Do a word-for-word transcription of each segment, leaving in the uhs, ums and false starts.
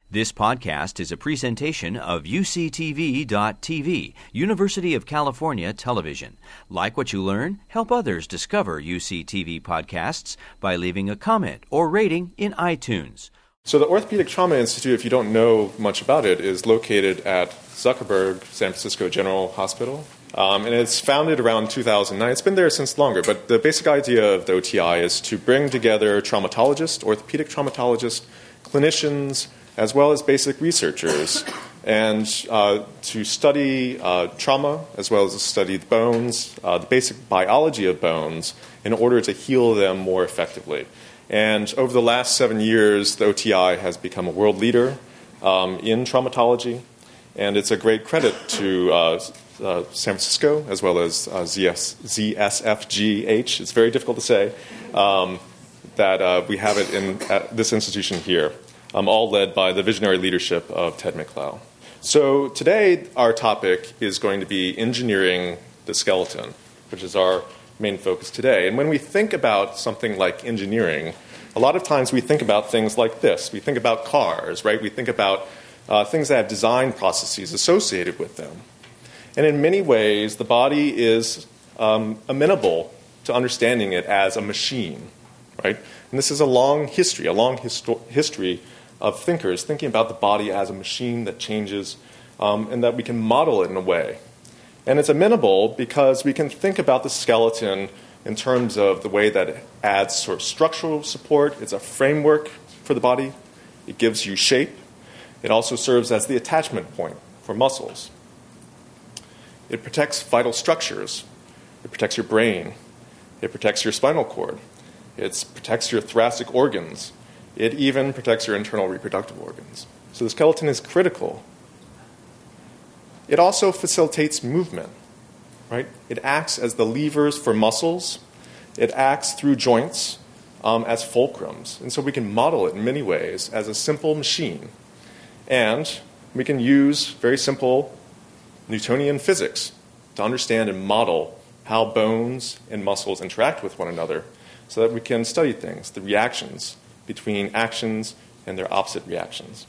This podcast is a presentation of U C T V dot T V, University of California Television. Like what you learn? Help others discover U C T V podcasts by leaving a comment or rating in iTunes. So the Orthopedic Trauma Institute, if you don't know much about it, is located at Zuckerberg San Francisco General Hospital. Um, and it's founded around two thousand nine. It's been there since longer, but the basic idea of the O T I is to bring together traumatologists, orthopedic traumatologists, clinicians, as well as basic researchers, and uh, to study uh, trauma, as well as to study the bones, uh, the basic biology of bones, in order to heal them more effectively. And over the last seven years, the O T I has become a world leader um, in traumatology, and it's a great credit to uh, uh, San Francisco, as well as uh, Z S F G H, it's very difficult to say, um, that uh, we have it in at this institution here. Um, all led by the visionary leadership of Ted McLeod. So today, our topic is going to be engineering the skeleton, which is our main focus today. And when we think about something like engineering, a lot of times we think about things like this. We think about cars, right? We think about uh, things that have design processes associated with them. And in many ways, the body is um, amenable to understanding it as a machine, right? And this is a long history, a long histo- history of thinkers thinking about the body as a machine that changes, um, and that we can model it in a way. And it's amenable because we can think about the skeleton in terms of the way that it adds sort of structural support. It's a framework for the body. It gives you shape. It also serves as the attachment point for muscles. It protects vital structures. It protects your brain. It protects your spinal cord. It protects your thoracic organs. It even protects your internal reproductive organs. So the skeleton is critical. It also facilitates movement, right? It acts as the levers for muscles. It acts through joints um, as fulcrums. And so we can model it in many ways as a simple machine. And we can use very simple Newtonian physics to understand and model how bones and muscles interact with one another so that we can study things, the reactions between actions and their opposite reactions.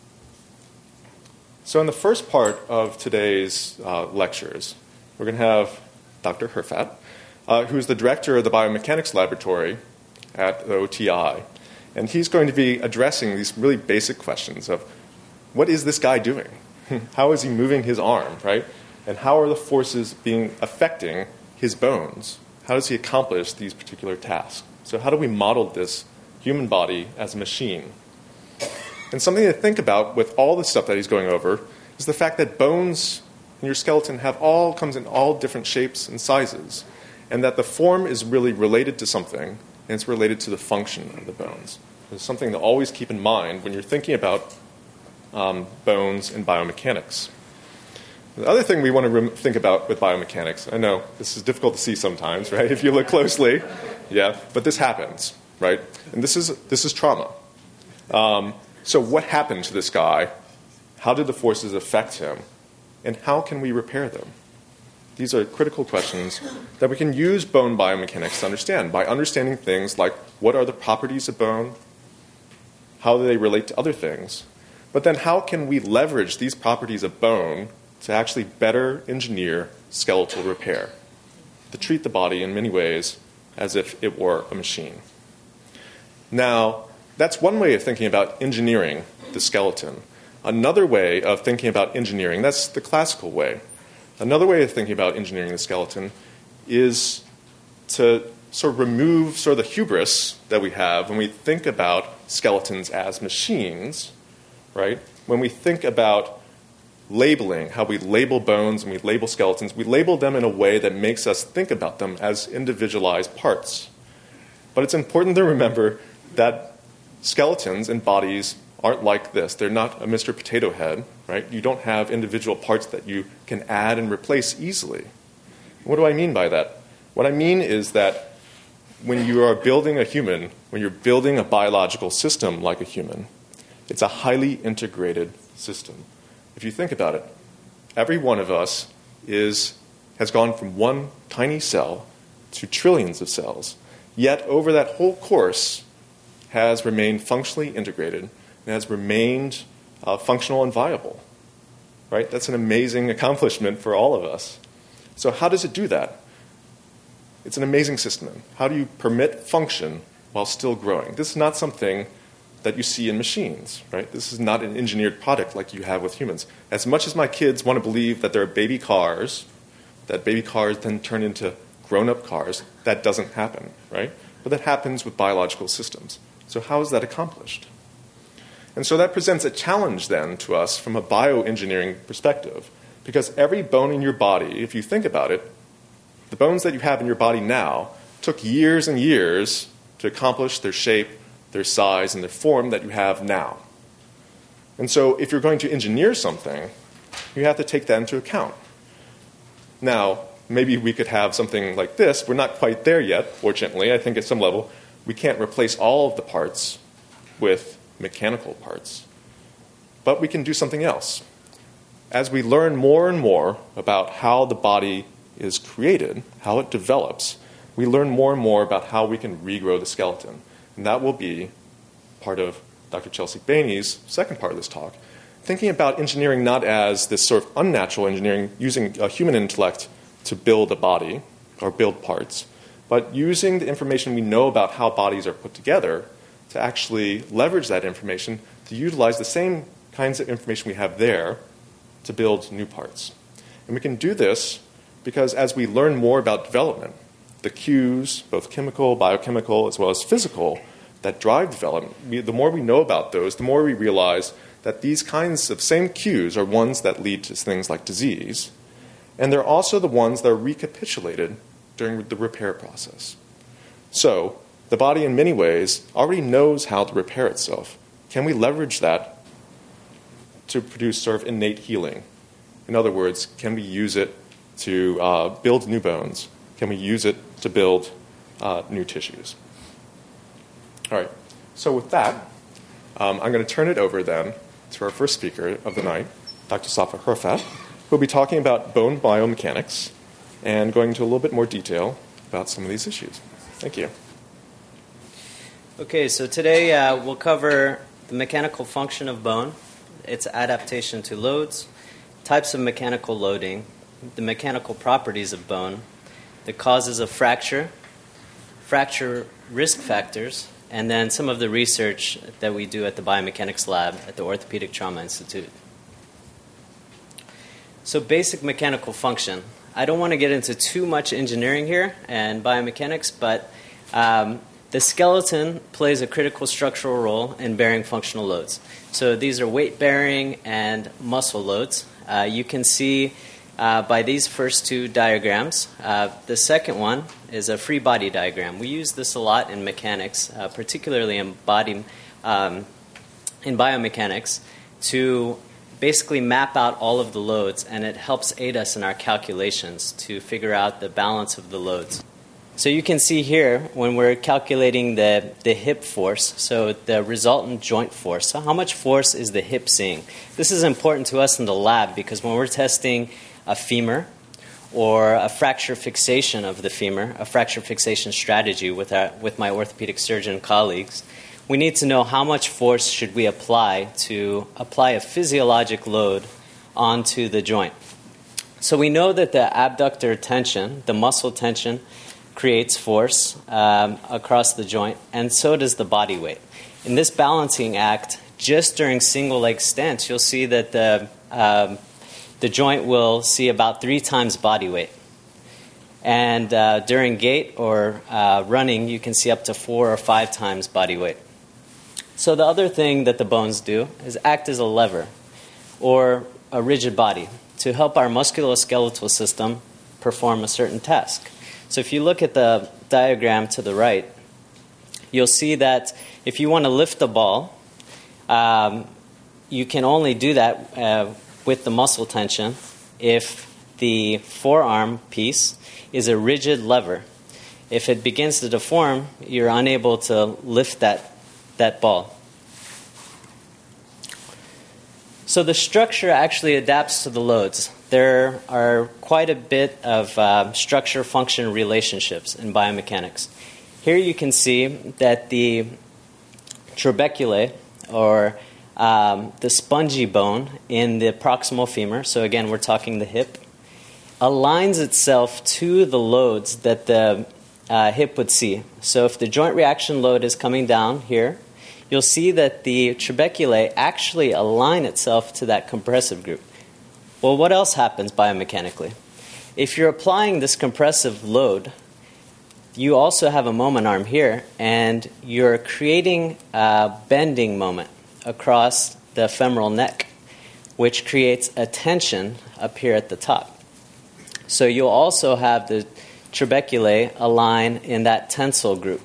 So in the first part of today's uh, lectures, we're going to have Doctor Herfatt, uh, who's the director of the Biomechanics Laboratory at the O T I. And he's going to be addressing these really basic questions of, what is this guy doing? How is he moving his arm, right? And how are the forces being affecting his bones? How does he accomplish these particular tasks? So how do we model this human body as a machine? And something to think about with all the stuff that he's going over is the fact that bones in your skeleton have all comes in all different shapes and sizes, and that the form is really related to something, and it's related to the function of the bones. It's something to always keep in mind when you're thinking about um, bones and biomechanics. The other thing we want to rem- think about with biomechanics, I know this is difficult to see sometimes, right, if you look closely, yeah, but this happens. Right? And this is this is trauma. Um, so what happened to this guy? How did the forces affect him? And how can we repair them? These are critical questions that we can use bone biomechanics to understand by understanding things like what are the properties of bone? How do they relate to other things? But then how can we leverage these properties of bone to actually better engineer skeletal repair, to treat the body in many ways as if it were a machine? Now, that's one way of thinking about engineering the skeleton. Another way of thinking about engineering, that's the classical way. Another way of thinking about engineering the skeleton is to sort of remove sort of the hubris that we have when we think about skeletons as machines, right? When we think about labeling, how we label bones and we label skeletons, we label them in a way that makes us think about them as individualized parts. But it's important to remember that skeletons and bodies aren't like this. They're not a Mister Potato Head, right? You don't have individual parts that you can add and replace easily. What do I mean by that? What I mean is that when you are building a human, when you're building a biological system like a human, it's a highly integrated system. If you think about it, every one of us is has gone from one tiny cell to trillions of cells, yet over that whole course has remained functionally integrated and has remained uh, functional and viable. Right? That's an amazing accomplishment for all of us. So how does it do that? It's an amazing system. How do you permit function while still growing? This is not something that you see in machines, right? This is not an engineered product like you have with humans. As much as my kids want to believe that there are baby cars, that baby cars then turn into grown-up cars, that doesn't happen, right? But that happens with biological systems. So how is that accomplished? And so that presents a challenge then to us from a bioengineering perspective, because every bone in your body, if you think about it, the bones that you have in your body now took years and years to accomplish their shape, their size, and their form that you have now. And so if you're going to engineer something, you have to take that into account. Now, maybe we could have something like this. We're not quite there yet, fortunately. I think at some level we can't replace all of the parts with mechanical parts. But we can do something else. As we learn more and more about how the body is created, how it develops, we learn more and more about how we can regrow the skeleton. And that will be part of Doctor Chelsea Bainey's second part of this talk, thinking about engineering not as this sort of unnatural engineering, using a human intellect to build a body or build parts, but using the information we know about how bodies are put together to actually leverage that information to utilize the same kinds of information we have there to build new parts. And we can do this because as we learn more about development, the cues, both chemical, biochemical, as well as physical, that drive development, we, the more we know about those, the more we realize that these kinds of same cues are ones that lead to things like disease, and they're also the ones that are recapitulated during the repair process. So the body, in many ways, already knows how to repair itself. Can we leverage that to produce sort of innate healing? In other words, can we use it to uh, build new bones? Can we use it to build uh, new tissues? All right, so with that, um, I'm going to turn it over then to our first speaker of the night, Doctor Safa Herfat, who will be talking about bone biomechanics and going into a little bit more detail about some of these issues. Thank you. Okay, so today uh, we'll cover the mechanical function of bone, its adaptation to loads, types of mechanical loading, the mechanical properties of bone, the causes of fracture, fracture risk factors, and then some of the research that we do at the biomechanics lab at the Orthopedic Trauma Institute. So basic mechanical function. I don't want to get into too much engineering here and biomechanics, but um, the skeleton plays a critical structural role in bearing functional loads. So these are weight-bearing and muscle loads. Uh, you can see uh, by these first two diagrams. Uh, the second one is a free body diagram. We use this a lot in mechanics, uh, particularly in body, um, in biomechanics, to basically map out all of the loads, and it helps aid us in our calculations to figure out the balance of the loads. So you can see here when we're calculating the, the hip force, so the resultant joint force. So how much force is the hip seeing? This is important to us in the lab because when we're testing a femur or a fracture fixation of the femur, a fracture fixation strategy with, our, with my orthopedic surgeon colleagues, we need to know how much force should we apply to apply a physiologic load onto the joint. So we know that the abductor tension, the muscle tension, creates force um, across the joint, and so does the body weight. In this balancing act, just during single leg stance, you'll see that the, um, the joint will see about three times body weight. And uh, during gait or uh, running, you can see up to four or five times body weight. So the other thing that the bones do is act as a lever or a rigid body to help our musculoskeletal system perform a certain task. So if you look at the diagram to the right, you'll see that if you want to lift the ball, um, you can only do that uh, with the muscle tension if the forearm piece is a rigid lever. If it begins to deform, you're unable to lift that that ball. So the structure actually adapts to the loads. There are quite a bit of uh, structure-function relationships in biomechanics. Here you can see that the trabeculae, or um, the spongy bone in the proximal femur, so again, we're talking the hip, aligns itself to the loads that the uh, hip would see. So if the joint reaction load is coming down here, you'll see that the trabeculae actually align itself to that compressive group. Well, what else happens biomechanically? If you're applying this compressive load, you also have a moment arm here, and you're creating a bending moment across the femoral neck, which creates a tension up here at the top. So you'll also have the trabeculae align in that tensile group.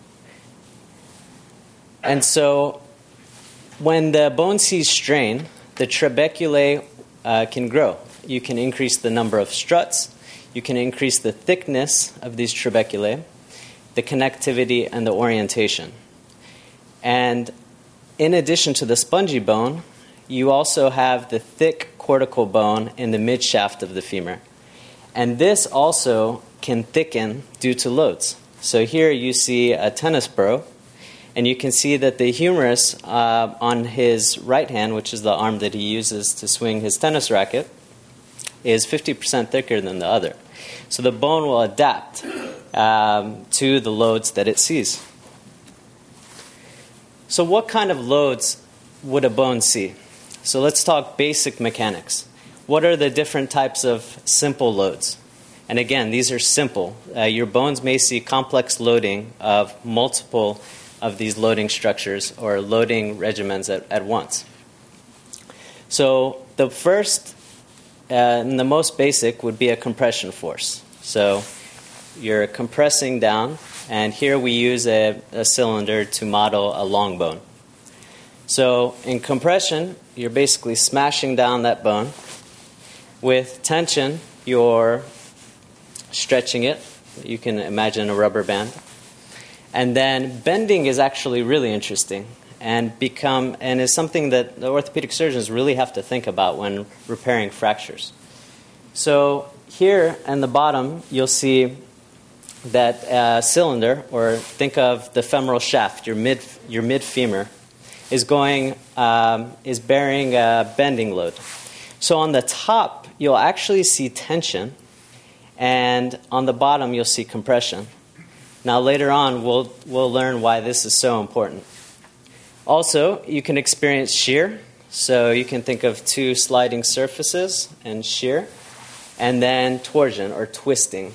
And so when the bone sees strain, the trabeculae uh, can grow. You can increase the number of struts. You can increase the thickness of these trabeculae, the connectivity, and the orientation. And in addition to the spongy bone, you also have the thick cortical bone in the midshaft of the femur. And this also can thicken due to loads. So here you see a tennis pro, and you can see that the humerus uh, on his right hand, which is the arm that he uses to swing his tennis racket, is fifty percent thicker than the other. So the bone will adapt um, to the loads that it sees. So what kind of loads would a bone see? So let's talk basic mechanics. What are the different types of simple loads? And again, these are simple. Uh, your bones may see complex loading of multiple of these loading structures or loading regimens at, at once. So the first uh, and the most basic would be a compression force. So you're compressing down, and here we use a, a cylinder to model a long bone. So in compression, you're basically smashing down that bone. With tension, you're stretching it. You can imagine a rubber band. And then bending is actually really interesting and become and is something that the orthopedic surgeons really have to think about when repairing fractures. So here in the bottom, you'll see that uh, cylinder, or think of the femoral shaft, your mid your mid femur, is going um, is bearing a bending load. So on the top, you'll actually see tension, and on the bottom, you'll see compression. Now later on, we'll we'll learn why this is so important. Also, you can experience shear. So you can think of two sliding surfaces and shear, and then torsion or twisting.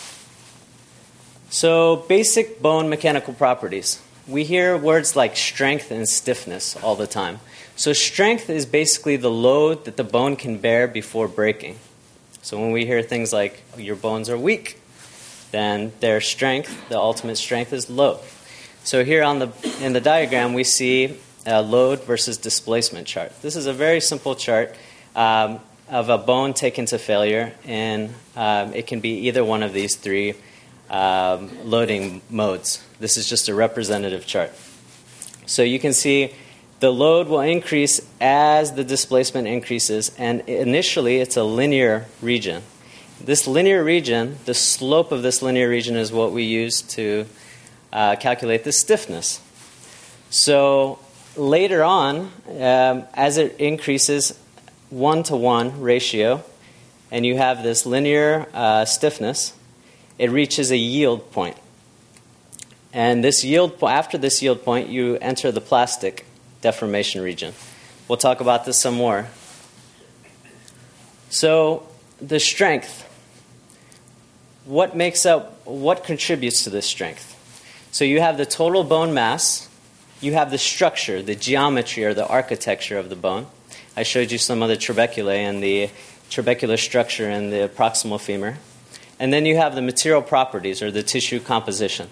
So basic bone mechanical properties. We hear words like strength and stiffness all the time. So strength is basically the load that the bone can bear before breaking. So when we hear things like your bones are weak, then their strength, the ultimate strength, is low. So here on the in the diagram, we see a load versus displacement chart. This is a very simple chart um, of a bone taken to failure, and um, it can be either one of these three um, loading modes. This is just a representative chart. So you can see the load will increase as the displacement increases, and initially it's a linear region. This linear region, the slope of this linear region is what we use to uh, calculate the stiffness. So later on, um, as it increases one-to-one ratio, and you have this linear uh, stiffness, it reaches a yield point. And this yield po- after this yield point, you enter the plastic deformation region. We'll talk about this some more. So the strength. What makes up, what contributes to this strength? So you have the total bone mass, you have the structure, the geometry or the architecture of the bone. I showed you some of the trabeculae and the trabecular structure in the proximal femur. And then you have the material properties or the tissue composition.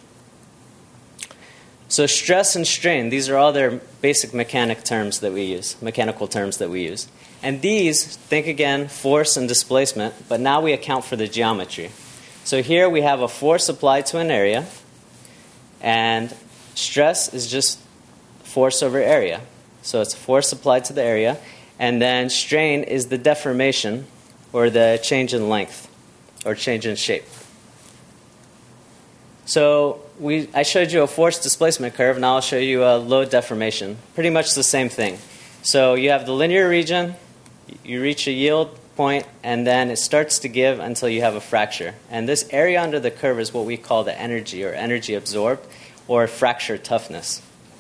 So stress and strain, these are all their basic mechanic terms that we use, mechanical terms that we use. And these, think again, force and displacement, but now we account for the geometry. So here we have a force applied to an area, and stress is just force over area. So it's force applied to the area, and then strain is the deformation or the change in length or change in shape. So we, I showed you a force displacement curve, now I'll show you a load deformation. Pretty much the same thing. So you have the linear region, you reach a yield point, and then it starts to give until you have a fracture. And this area under the curve is what we call the energy, or energy absorbed, or fracture toughness.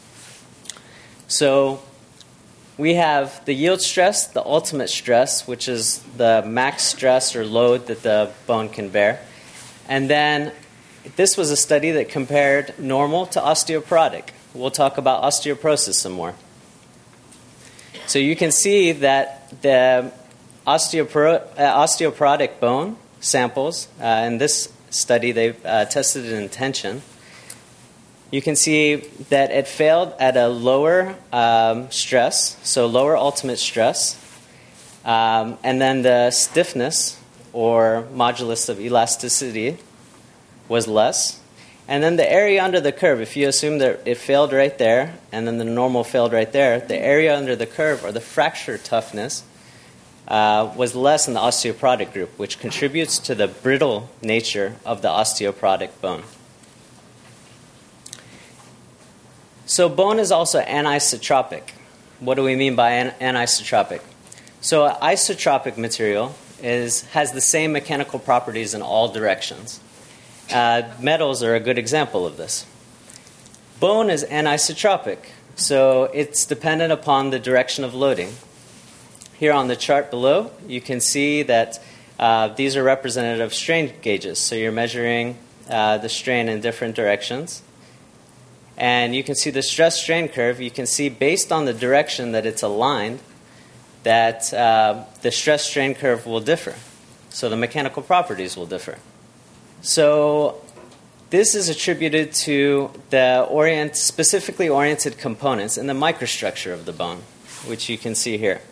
So we have the yield stress, the ultimate stress, which is the max stress or load that the bone can bear. And then this was a study that compared normal to osteoporotic. We'll talk about osteoporosis some more. So you can see that the osteopor- uh, osteoporotic bone samples, uh, in this study they uh, tested it in tension. You can see that it failed at a lower um, stress, so lower ultimate stress, um, and then the stiffness, or modulus of elasticity, was less. And then the area under the curve, if you assume that it failed right there, and then the normal failed right there, the area under the curve, or the fracture toughness, uh, was less in the osteoporotic group, which contributes to the brittle nature of the osteoporotic bone. So bone is also anisotropic. What do we mean by an- anisotropic? So an isotropic material is, has the same mechanical properties in all directions. Uh, metals are a good example of this. Bone is anisotropic, so it's dependent upon the direction of loading. Here on the chart below, you can see that uh, these are representative strain gauges. So you're measuring uh, the strain in different directions. And you can see the stress-strain curve. You can see based on the direction that it's aligned that uh, the stress-strain curve will differ. So the mechanical properties will differ. So this is attributed to the orient, specifically oriented components in the microstructure of the bone, which you can see here.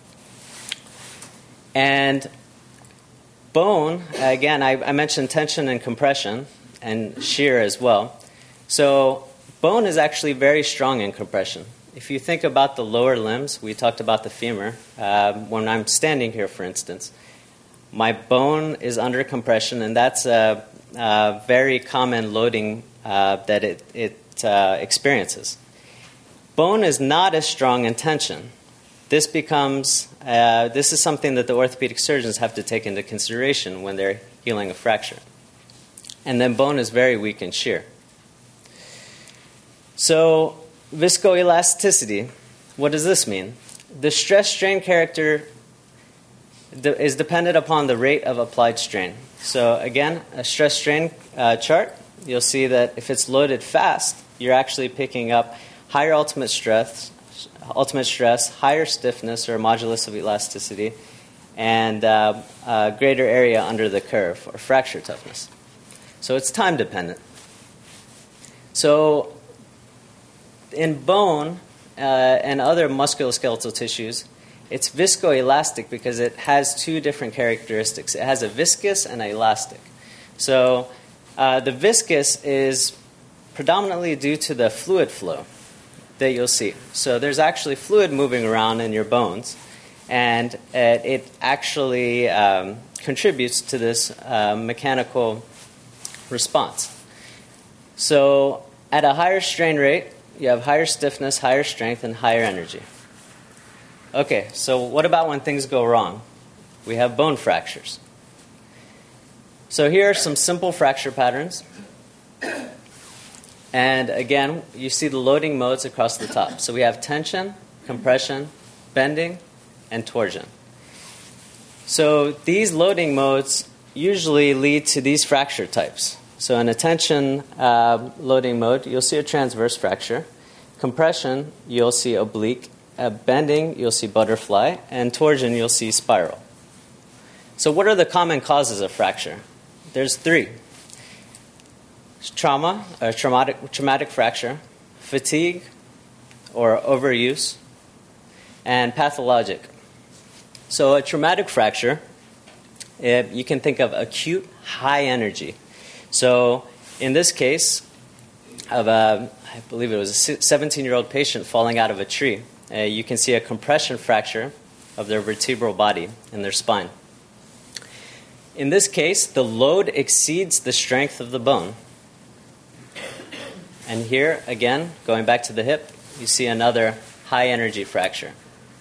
And bone, again, I, I mentioned tension and compression and shear as well. So bone is actually very strong in compression. If you think about the lower limbs, we talked about the femur. Uh, when I'm standing here, for instance, my bone is under compression, and that's a, a very common loading uh, that it, it uh, experiences. Bone is not as strong in tension. This becomes uh, this is something that the orthopedic surgeons have to take into consideration when they're healing a fracture. And then bone is very weak in shear. So viscoelasticity, what does this mean? The stress-strain character is dependent upon the rate of applied strain. So again, a stress-strain uh, chart, you'll see that if it's loaded fast, you're actually picking up higher ultimate stress, ultimate stress, higher stiffness or modulus of elasticity, and uh, uh, greater area under the curve or fracture toughness. So it's time dependent. So in bone uh, and other musculoskeletal tissues, it's viscoelastic because it has two different characteristics. It has a viscous and an elastic. So uh, the viscous is predominantly due to the fluid flow that you'll see. So there's actually fluid moving around in your bones, and it, it actually um, contributes to this uh, mechanical response. So at a higher strain rate, you have higher stiffness, higher strength, and higher energy. Okay, so what about when things go wrong? We have bone fractures. So here are some simple fracture patterns. And again, you see the loading modes across the top. So we have tension, compression, bending, and torsion. So these loading modes usually lead to these fracture types. So in a tension uh, loading mode, you'll see a transverse fracture. Compression, you'll see oblique. Uh, bending, you'll see butterfly. And torsion, you'll see spiral. So what are the common causes of fracture? There's three. Trauma, or traumatic, traumatic fracture, fatigue, or overuse, and pathologic. So a traumatic fracture, it, you can think of acute high energy. So in this case, of a, I believe it was a seventeen-year-old patient falling out of a tree, uh, you can see a compression fracture of their vertebral body in their spine. In this case, the load exceeds the strength of the bone. And here, again, going back to the hip, you see another high-energy fracture.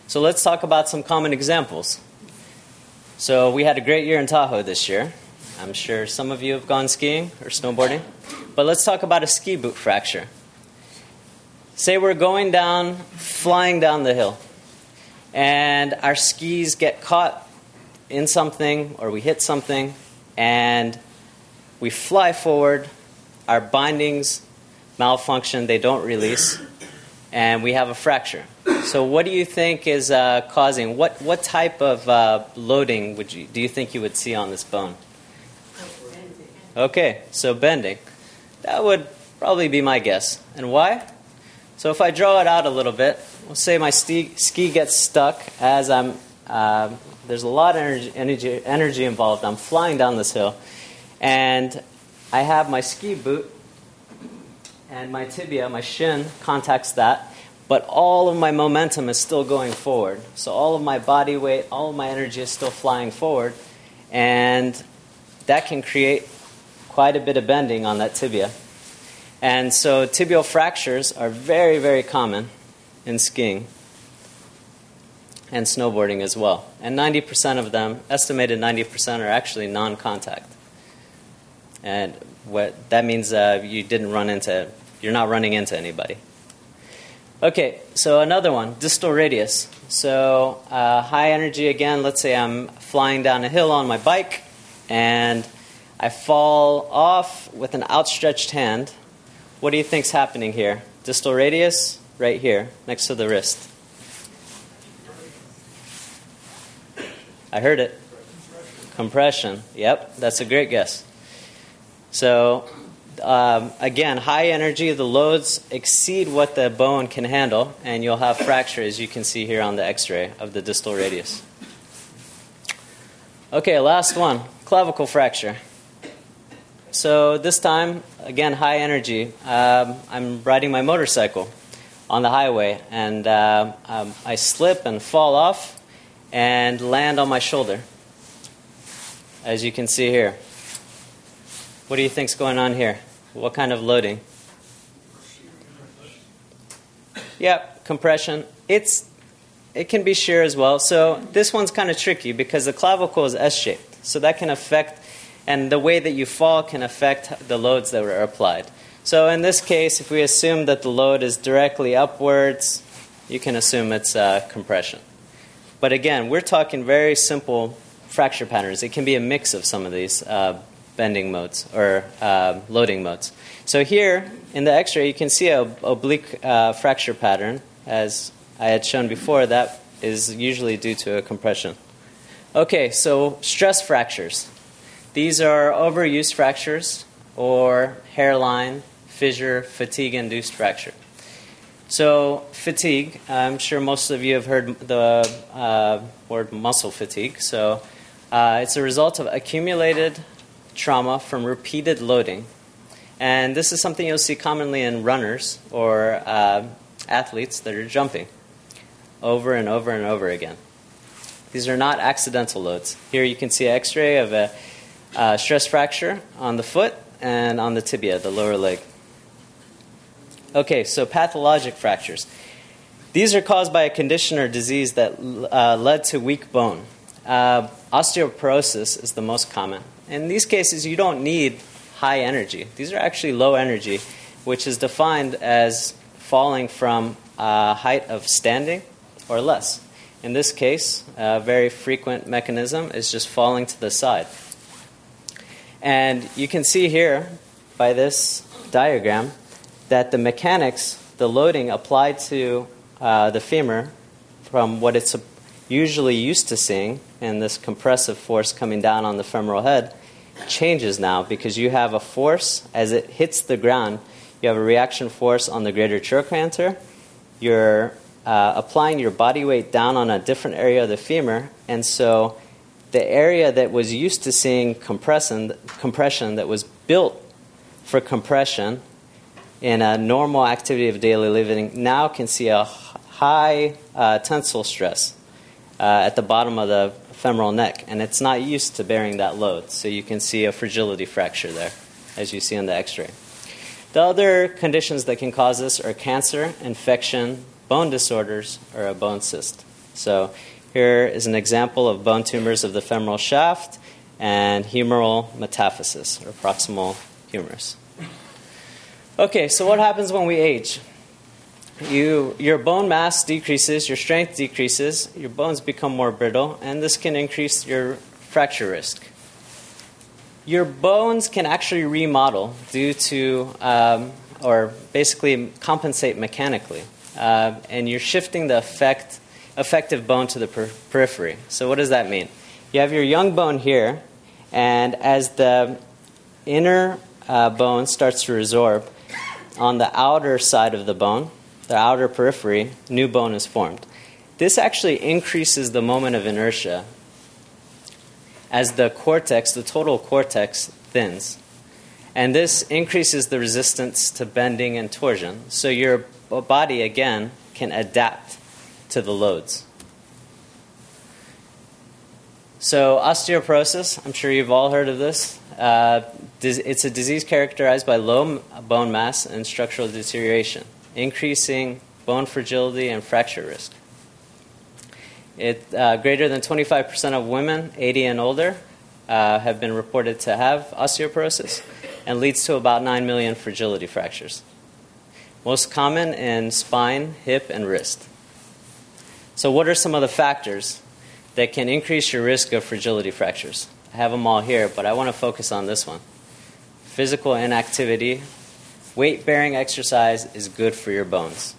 So let's talk about some common examples. So we had a great year in Tahoe this year. I'm sure some of you have gone skiing or snowboarding. But let's talk about a ski boot fracture. Say we're going down, flying down the hill, and our skis get caught in something or we hit something, and we fly forward, our bindings malfunction, they don't release, and we have a fracture. So what do you think is uh, causing, what, what type of uh, loading would you, do you think you would see on this bone? Okay, so bending. That would probably be my guess. And why? So if I draw it out a little bit, we'll say my ski, ski gets stuck as I'm, uh, there's a lot of energy, energy, energy involved. I'm flying down this hill, and I have my ski boot, and my tibia, my shin, contacts that, but all of my momentum is still going forward. So all of my body weight, all of my energy is still flying forward, and that can create quite a bit of bending on that tibia. And so tibial fractures are very, very common in skiing and snowboarding as well. And ninety percent of them, estimated ninety percent, are actually non-contact. And what that means uh, you didn't run into, you're not running into anybody. Okay, so another one, distal radius. So uh, high energy again, let's say I'm flying down a hill on my bike, and I fall off with an outstretched hand. What do you think's happening here? Distal radius, right here, next to the wrist. I heard it. Compression. Yep, that's a great guess. So, um, again, high energy, the loads exceed what the bone can handle, and you'll have fracture, as you can see here on the x-ray of the distal radius. Okay, last one, clavicle fracture. So this time, again, high energy. Um, I'm riding my motorcycle on the highway, and uh, um, I slip and fall off and land on my shoulder, as you can see here. What do you think's going on here? What kind of loading? Yep, compression. It's it can be shear as well. So this one's kind of tricky because the clavicle is S-shaped, so that can affect. And the way that you fall can affect the loads that were applied. So in this case, if we assume that the load is directly upwards, you can assume it's uh, compression. But again, we're talking very simple fracture patterns. It can be a mix of some of these uh, bending modes or uh, loading modes. So here in the x-ray, you can see an oblique uh, fracture pattern. As I had shown before, that is usually due to a compression. Okay, so stress fractures. These are overuse fractures or hairline, fissure, fatigue-induced fracture. So fatigue, I'm sure most of you have heard the uh, word muscle fatigue. So uh, it's a result of accumulated trauma from repeated loading. And this is something you'll see commonly in runners or uh, athletes that are jumping over and over and over again. These are not accidental loads. Here you can see an x-ray of a Uh, stress fracture on the foot and on the tibia, the lower leg. Okay, so pathologic fractures. These are caused by a condition or disease that uh, led to weak bone. Uh, osteoporosis is the most common. In these cases, you don't need high energy. These are actually low energy, which is defined as falling from a height of standing or less. In this case, a very frequent mechanism is just falling to the side. And you can see here by this diagram that the mechanics, the loading applied to uh, the femur from what it's usually used to seeing, and this compressive force coming down on the femoral head, changes now because you have a force as it hits the ground. You have a reaction force on the greater trochanter. You're uh, applying your body weight down on a different area of the femur, and so the area that was used to seeing compression, compression that was built for compression in a normal activity of daily living now can see a high uh, tensile stress uh, at the bottom of the femoral neck, and it's not used to bearing that load. So you can see a fragility fracture there, as you see on the x-ray. The other conditions that can cause this are cancer, infection, bone disorders, or a bone cyst. So here is an example of bone tumors of the femoral shaft and humeral metaphysis, or proximal humerus. Okay, so what happens when we age? You, your bone mass decreases, your strength decreases, your bones become more brittle, and this can increase your fracture risk. Your bones can actually remodel due to, um, or basically compensate mechanically, uh, and you're shifting the effect, effective bone to the per- periphery. So what does that mean? You have your young bone here, and as the inner uh, bone starts to resorb, on the outer side of the bone, the outer periphery, new bone is formed. This actually increases the moment of inertia as the cortex, the total cortex, thins. And this increases the resistance to bending and torsion. So your body, again, can adapt to the loads. So osteoporosis, I'm sure you've all heard of this. Uh, it's a disease characterized by low bone mass and structural deterioration, increasing bone fragility and fracture risk. It, uh, greater than twenty-five percent of women, eighty and older, uh, have been reported to have osteoporosis, and leads to about nine million fragility fractures. Most common in spine, hip, and wrist. So what are some of the factors that can increase your risk of fragility fractures? I have them all here, but I want to focus on this one. Physical inactivity. Weight-bearing exercise is good for your bones.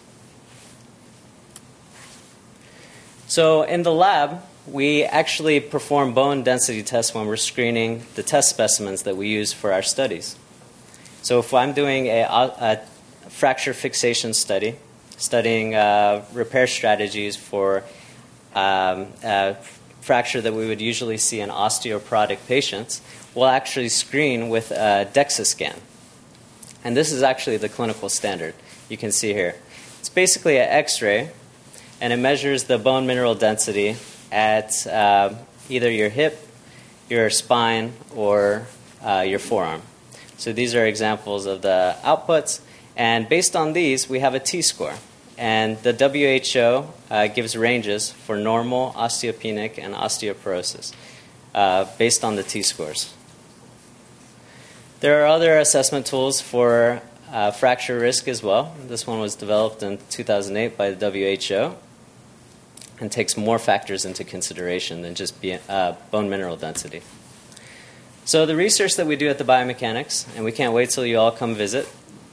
So in the lab, we actually perform bone density tests when we're screening the test specimens that we use for our studies. So if I'm doing a, a fracture fixation study, studying uh, repair strategies for um, a fracture that we would usually see in osteoporotic patients, we'll actually screen with a DEXA scan. And this is actually the clinical standard. You can see here. It's basically an X-ray, and it measures the bone mineral density at uh, either your hip, your spine, or uh, your forearm. So these are examples of the outputs. And based on these, we have a T-score. And the W H O uh, gives ranges for normal, osteopenic, and osteoporosis uh, based on the T-scores. There are other assessment tools for uh, fracture risk as well. This one was developed in two thousand eight by the W H O and takes more factors into consideration than just be, uh, bone mineral density. So the research that we do at the Biomechanics, and we can't wait till you all come visit,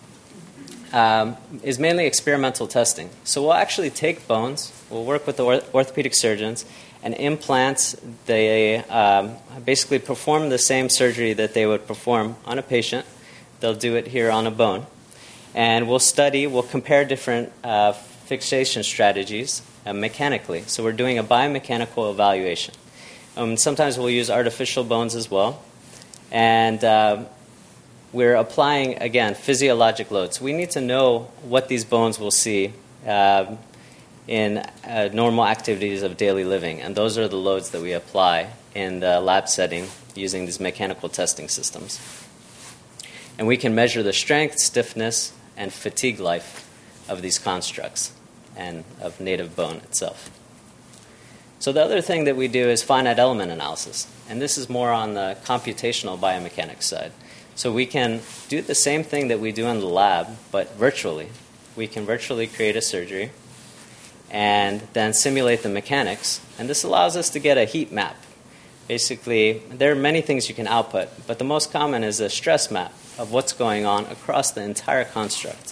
um, is mainly experimental testing. So we'll actually take bones, we'll work with the orth- orthopedic surgeons, and implant, they um, basically perform the same surgery that they would perform on a patient. They'll do it here on a bone. And we'll study, we'll compare different uh, fixation strategies uh, mechanically. So we're doing a biomechanical evaluation. Um, sometimes we'll use artificial bones as well. And uh, we're applying, again, physiologic loads. We need to know what these bones will see uh, in uh, normal activities of daily living. And those are the loads that we apply in the lab setting using these mechanical testing systems. And we can measure the strength, stiffness, and fatigue life of these constructs and of native bone itself. So the other thing that we do is finite element analysis. And this is more on the computational biomechanics side. So we can do the same thing that we do in the lab, but virtually. We can virtually create a surgery and then simulate the mechanics. And this allows us to get a heat map. Basically, there are many things you can output, but the most common is a stress map of what's going on across the entire construct.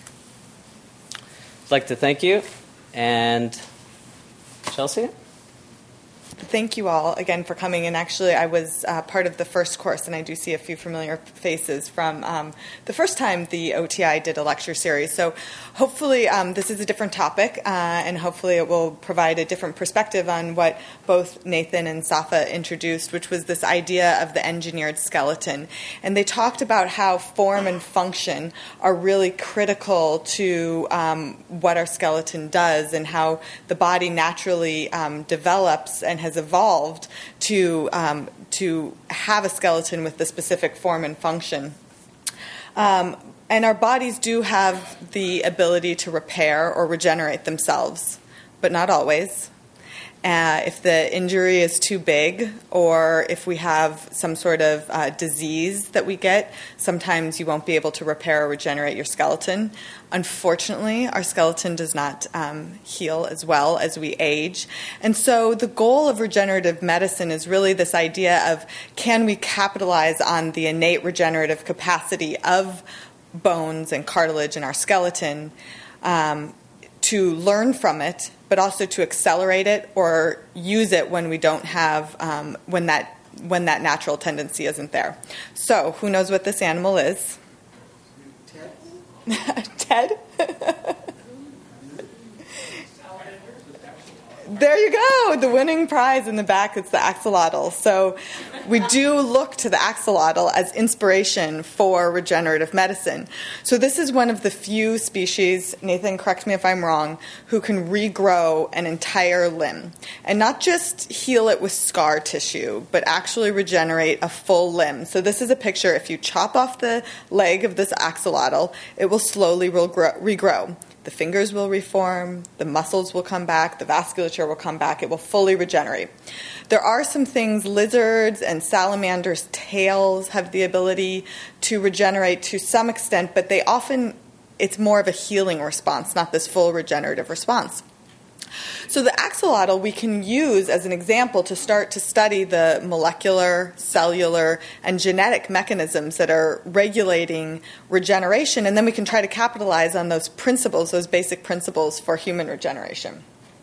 I'd like to thank you. And Chelsea? Thank you all again for coming. And actually, I was uh, part of the first course, and I do see a few familiar faces from um, the first time the O T I did a lecture series. So hopefully um, this is a different topic, uh, and hopefully it will provide a different perspective on what both Nathan and Safa introduced, which was this idea of the engineered skeleton. And they talked about how form and function are really critical to um, what our skeleton does and how the body naturally um, develops and has evolved to um, to have a skeleton with the specific form and function. Um, and our bodies do have the ability to repair or regenerate themselves, but not always. Uh, if the injury is too big, or if we have some sort of uh, disease that we get, sometimes you won't be able to repair or regenerate your skeleton. Unfortunately, our skeleton does not um, heal as well as we age. And so the goal of regenerative medicine is really this idea of, can we capitalize on the innate regenerative capacity of bones and cartilage in our skeleton, um, to learn from it, but also to accelerate it or use it when we don't have, um, when that when that natural tendency isn't there. So, who knows what this animal is? Ted? Ted? There you go, the winning prize in the back, it's the axolotl. So we do look to the axolotl as inspiration for regenerative medicine. So this is one of the few species, Nathan, correct me if I'm wrong, who can regrow an entire limb. And not just heal it with scar tissue, but actually regenerate a full limb. So this is a picture. If you chop off the leg of this axolotl, it will slowly regrow. The fingers will reform, the muscles will come back, the vasculature will come back, it will fully regenerate. There are some things, lizards and salamanders' tails have the ability to regenerate to some extent, but they often, it's more of a healing response, not this full regenerative response. So the axolotl we can use as an example to start to study the molecular, cellular, and genetic mechanisms that are regulating regeneration, and then we can try to capitalize on those principles, those basic principles for human regeneration.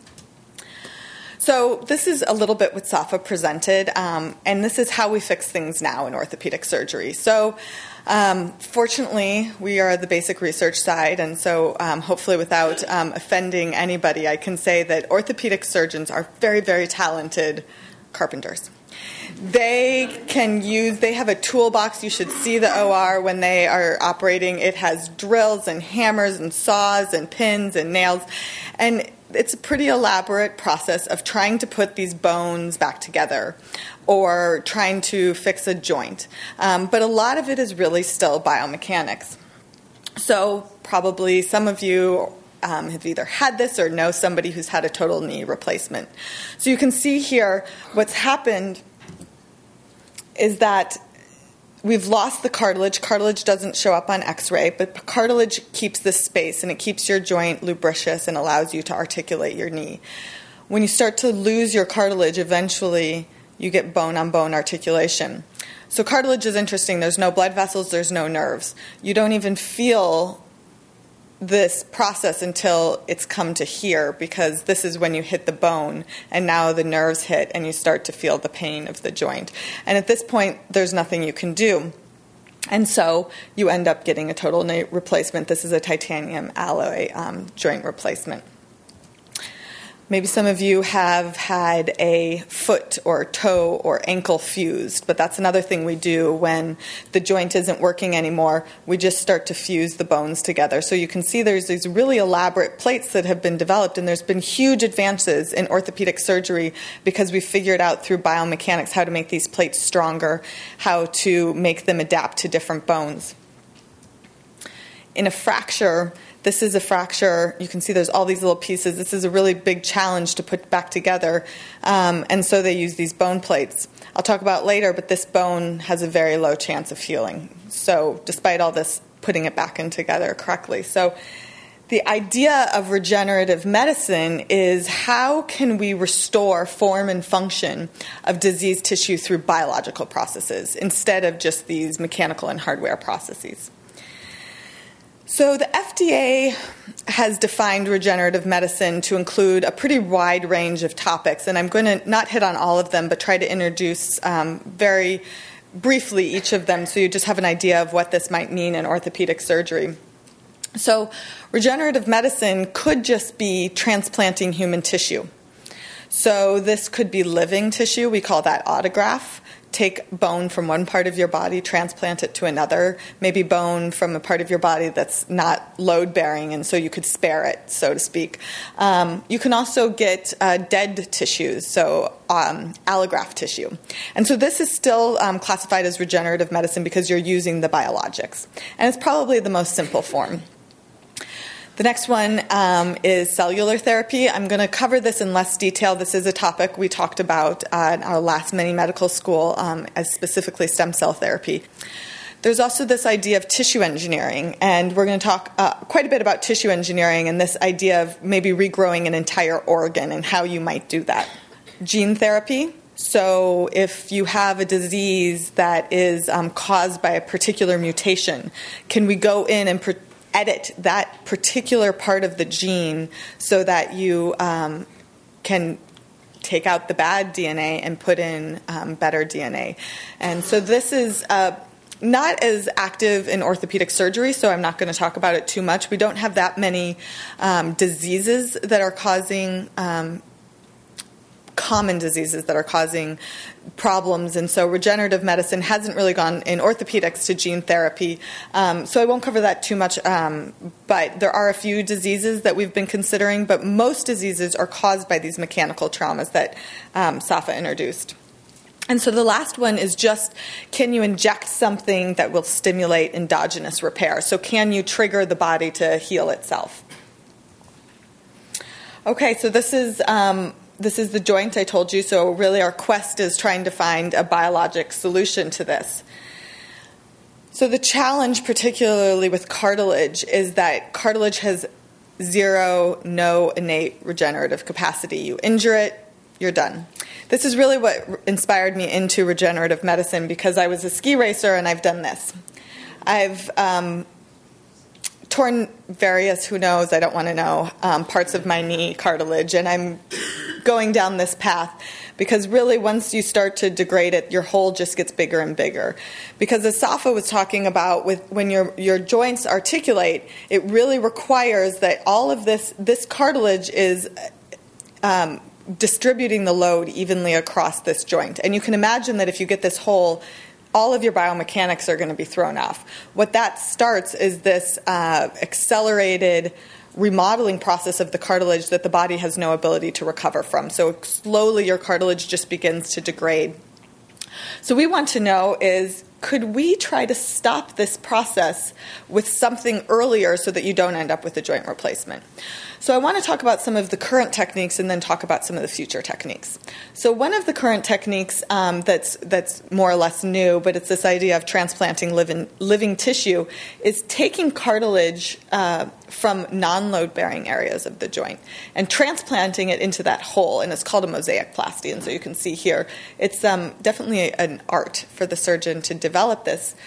So this is a little bit what Safa presented, um, and this is how we fix things now in orthopedic surgery. So um, fortunately, we are the basic research side, and so um, hopefully without um, offending anybody, I can say that orthopedic surgeons are very, very talented carpenters. They can use, they have a toolbox. You should see the O R when they are operating. It has drills and hammers and saws and pins and nails, and it's a pretty elaborate process of trying to put these bones back together or trying to fix a joint. Um, but a lot of it is really still biomechanics. So probably some of you um, have either had this or know somebody who's had a total knee replacement. So you can see here what's happened is that we've lost the cartilage. Cartilage doesn't show up on x-ray, but cartilage keeps this space, and it keeps your joint lubricious and allows you to articulate your knee. When you start to lose your cartilage, eventually you get bone-on-bone articulation. So cartilage is interesting. There's no blood vessels. There's no nerves. You don't even feel this process until it's come to here, because this is when you hit the bone, and now the nerves hit, and you start to feel the pain of the joint. And at this point, there's nothing you can do. And so you end up getting a total knee replacement. This is a titanium alloy um, joint replacement. Maybe some of you have had a foot or toe or ankle fused, but that's another thing we do when the joint isn't working anymore. We just start to fuse the bones together. So you can see there's these really elaborate plates that have been developed, and there's been huge advances in orthopedic surgery because we figured out through biomechanics how to make these plates stronger, how to make them adapt to different bones. In a fracture, this is a fracture. You can see there's all these little pieces. This is a really big challenge to put back together, um, and so they use these bone plates. I'll talk about later, but this bone has a very low chance of healing. So despite all this, putting it back in together correctly. So the idea of regenerative medicine is how can we restore form and function of diseased tissue through biological processes instead of just these mechanical and hardware processes. So the F D A has defined regenerative medicine to include a pretty wide range of topics, and I'm going to not hit on all of them, but try to introduce um, very briefly each of them so you just have an idea of what this might mean in orthopedic surgery. So regenerative medicine could just be transplanting human tissue. So this could be living tissue. We call that autograft. Take bone from one part of your body, transplant it to another, maybe bone from a part of your body that's not load-bearing, and so you could spare it, so to speak. Um, you can also get uh, dead tissues, so um, allograft tissue. And so this is still um, classified as regenerative medicine because you're using the biologics. And it's probably the most simple form. The next one um, is cellular therapy. I'm going to cover this in less detail. This is a topic we talked about uh, in our last mini medical school um, as specifically stem cell therapy. There's also this idea of tissue engineering, and we're going to talk uh, quite a bit about tissue engineering and this idea of maybe regrowing an entire organ and how you might do that. Gene therapy. So if you have a disease that is um, caused by a particular mutation, can we go in and pre- edit that particular part of the gene so that you um, can take out the bad D N A and put in um, better D N A? And so this is uh, not as active in orthopedic surgery, so I'm not going to talk about it too much. We don't have that many um, diseases that are causing um, common diseases that are causing problems, and so regenerative medicine hasn't really gone in orthopedics to gene therapy. Um, so I won't cover that too much, um, but there are a few diseases that we've been considering, but most diseases are caused by these mechanical traumas that um, Safa introduced. And so the last one is just, can you inject something that will stimulate endogenous repair? So can you trigger the body to heal itself? Okay, so this is um, this is the joint I told you. So really our quest is trying to find a biologic solution to this. So the challenge, particularly with cartilage, is that cartilage has zero, no innate regenerative capacity. You injure it, you're done. This is really what inspired me into regenerative medicine, because I was a ski racer and I've done this. I've um, torn various, who knows, I don't want to know, um, parts of my knee cartilage, and I'm going down this path because really once you start to degrade it, your hole just gets bigger and bigger. Because as Safa was talking about, with when your your joints articulate, it really requires that all of this, this cartilage is um, distributing the load evenly across this joint. And you can imagine that if you get this hole, all of your biomechanics are going to be thrown off. What that starts is this uh, accelerated remodeling process of the cartilage that the body has no ability to recover from. So slowly your cartilage just begins to degrade. So we want to know is, could we try to stop this process with something earlier so that you don't end up with a joint replacement? So I want to talk about some of the current techniques and then talk about some of the future techniques. So one of the current techniques um, that's that's more or less new, but it's this idea of transplanting living, living tissue, is taking cartilage uh, from non-load-bearing areas of the joint and transplanting it into that hole, and it's called a mosaic-plasty. And so you can see here, it's um, definitely an art for the surgeon to develop this.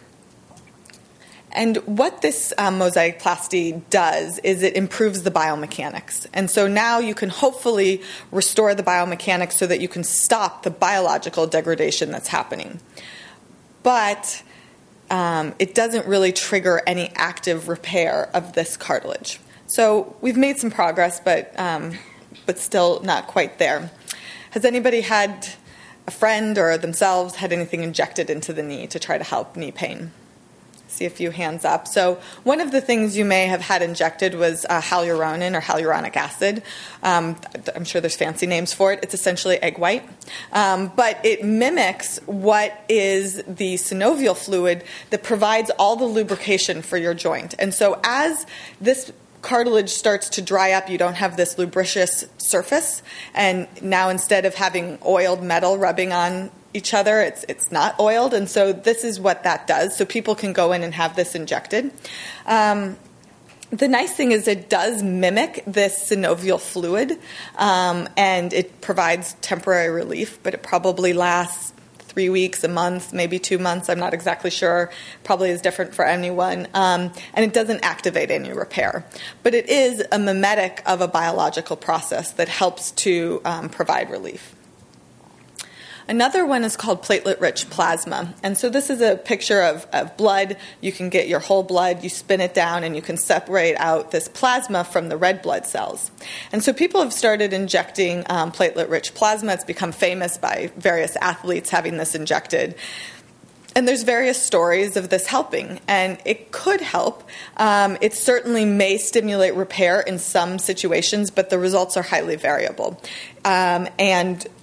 And what this um, mosaic-plasty does is it improves the biomechanics. And so now you can hopefully restore the biomechanics so that you can stop the biological degradation that's happening. But um, it doesn't really trigger any active repair of this cartilage. So we've made some progress, but um, but still not quite there. Has anybody had a friend or themselves had anything injected into the knee to try to help knee pain? See a few hands up. So one of the things you may have had injected was uh, hyaluronin or hyaluronic acid. Um, I'm sure there's fancy names for it. It's essentially egg white. Um, but it mimics what is the synovial fluid that provides all the lubrication for your joint. And so as this cartilage starts to dry up, you don't have this lubricious surface. And now instead of having oiled metal rubbing on each other, it's it's not oiled, and so this is what that does. So people can go in and have this injected. Um, the nice thing is it does mimic this synovial fluid, um, and it provides temporary relief, but it probably lasts three weeks, a month, maybe two months. I'm not exactly sure. Probably is different for anyone. Um, and it doesn't activate any repair. But it is a mimetic of a biological process that helps to um, provide relief. Another one is called platelet-rich plasma. And so this is a picture of, of blood. You can get your whole blood, you spin it down, and you can separate out this plasma from the red blood cells. And so people have started injecting um, platelet-rich plasma. It's become famous by various athletes having this injected. And there's various stories of this helping, and it could help. Um, it certainly may stimulate repair in some situations, but the results are highly variable. Um, and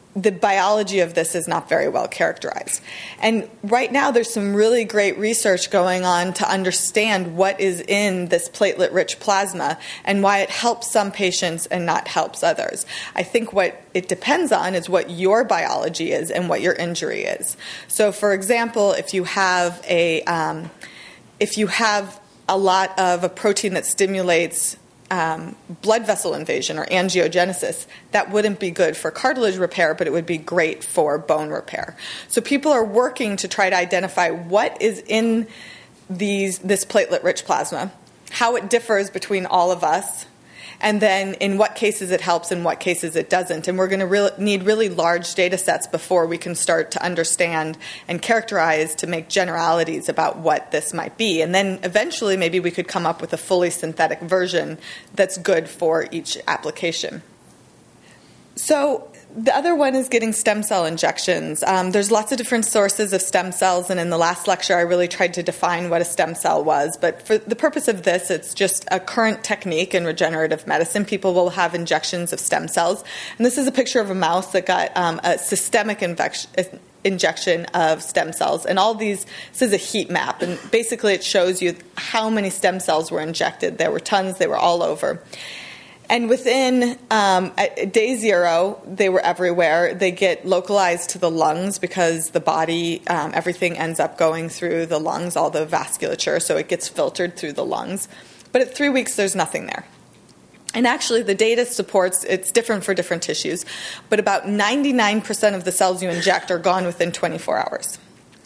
the biology of this is not very well characterized. And right now there's some really great research going on to understand what is in this platelet-rich plasma and why it helps some patients and not helps others. I think what it depends on is what your biology is and what your injury is. So for example, if you have a, um, if you have a lot of a protein that stimulates Um, blood vessel invasion or angiogenesis, that wouldn't be good for cartilage repair, but it would be great for bone repair. So people are working to try to identify what is in these this platelet-rich plasma, how it differs between all of us, and then in what cases it helps and what cases it doesn't. And we're going to re- need really large data sets before we can start to understand and characterize to make generalities about what this might be. And then eventually maybe we could come up with a fully synthetic version that's good for each application. So the other one is getting stem cell injections. Um, there's lots of different sources of stem cells, and in the last lecture I really tried to define what a stem cell was. But for the purpose of this, it's just a current technique in regenerative medicine. People will have injections of stem cells. And this is a picture of a mouse that got um, a systemic infection. injection of stem cells. And all these, this is a heat map, and basically it shows you how many stem cells were injected. There were tons, they were all over. And within um, at day zero, they were everywhere. They get localized to the lungs because the body, um, everything ends up going through the lungs, all the vasculature, so it gets filtered through the lungs. But at three weeks, there's nothing there. And actually, the data supports it's different for different tissues, but about ninety-nine percent of the cells you inject are gone within twenty-four hours.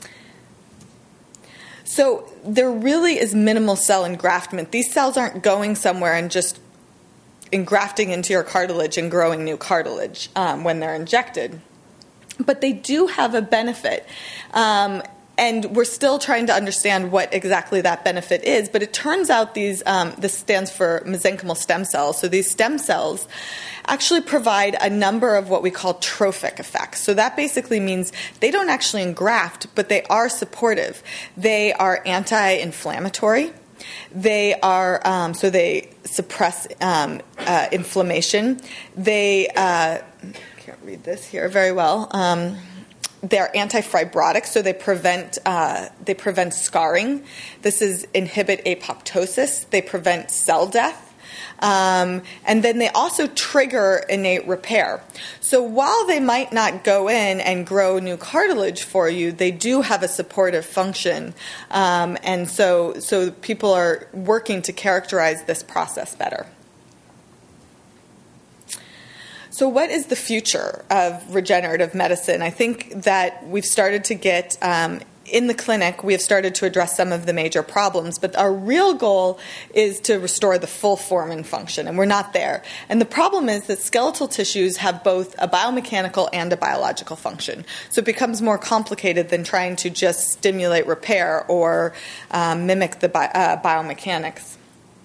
So there really is minimal cell engraftment. These cells aren't going somewhere and just engrafting into your cartilage and growing new cartilage um, when they're injected. But they do have a benefit. Um, and we're still trying to understand what exactly that benefit is. But it turns out these, um, this stands for mesenchymal stem cells. So these stem cells actually provide a number of what we call trophic effects. So that basically means they don't actually engraft, but they are supportive. They are anti-inflammatory. They are, um, so they suppress um, uh, inflammation. They, uh, can't read this here very well. Um, they're anti-fibrotic, so they prevent uh, they prevent scarring. This is inhibit apoptosis. They prevent cell death. Um, and then they also trigger innate repair. So while they might not go in and grow new cartilage for you, they do have a supportive function. Um, and so, so people are working to characterize this process better. So what is the future of regenerative medicine? I think that we've started to get um, in the clinic, we have started to address some of the major problems, but our real goal is to restore the full form and function, and we're not there. And the problem is that skeletal tissues have both a biomechanical and a biological function. So it becomes more complicated than trying to just stimulate repair or um, mimic the bi- uh, biomechanics.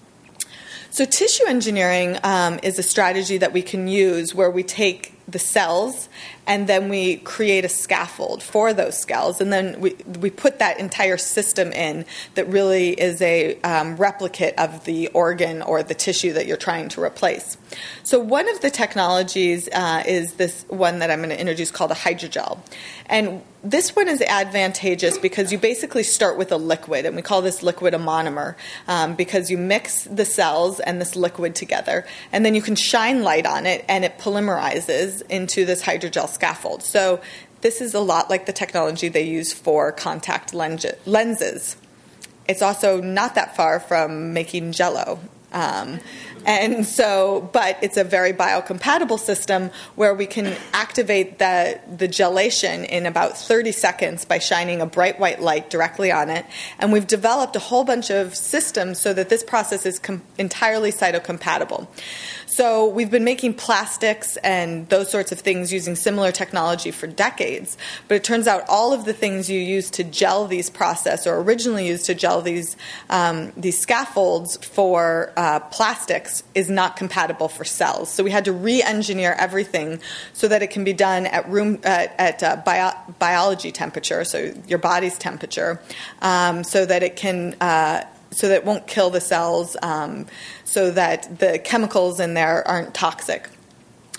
So tissue engineering um, is a strategy that we can use where we take the cells and then we create a scaffold for those cells, and then we we put that entire system in that really is a um, replicate of the organ or the tissue that you're trying to replace. So one of the technologies uh, is this one that I'm going to introduce called a hydrogel. And this one is advantageous because you basically start with a liquid, and we call this liquid a monomer um, because you mix the cells and this liquid together, and then you can shine light on it, and it polymerizes into this hydrogel scaffold. So this is a lot like the technology they use for contact lenses. It's also not that far from making Jell-O. Um, and so, but it's a very biocompatible system where we can activate the, the gelation in about thirty seconds by shining a bright white light directly on it. And we've developed a whole bunch of systems so that this process is com- entirely cytocompatible. So we've been making plastics and those sorts of things using similar technology for decades, but it turns out all of the things you use to gel these process or originally used to gel these um, these scaffolds for uh, plastics is not compatible for cells. So we had to re-engineer everything so that it can be done at room at, at uh, bio- biology temperature, so your body's temperature, um, so that it can. Uh, so that it won't kill the cells, um, so that the chemicals in there aren't toxic.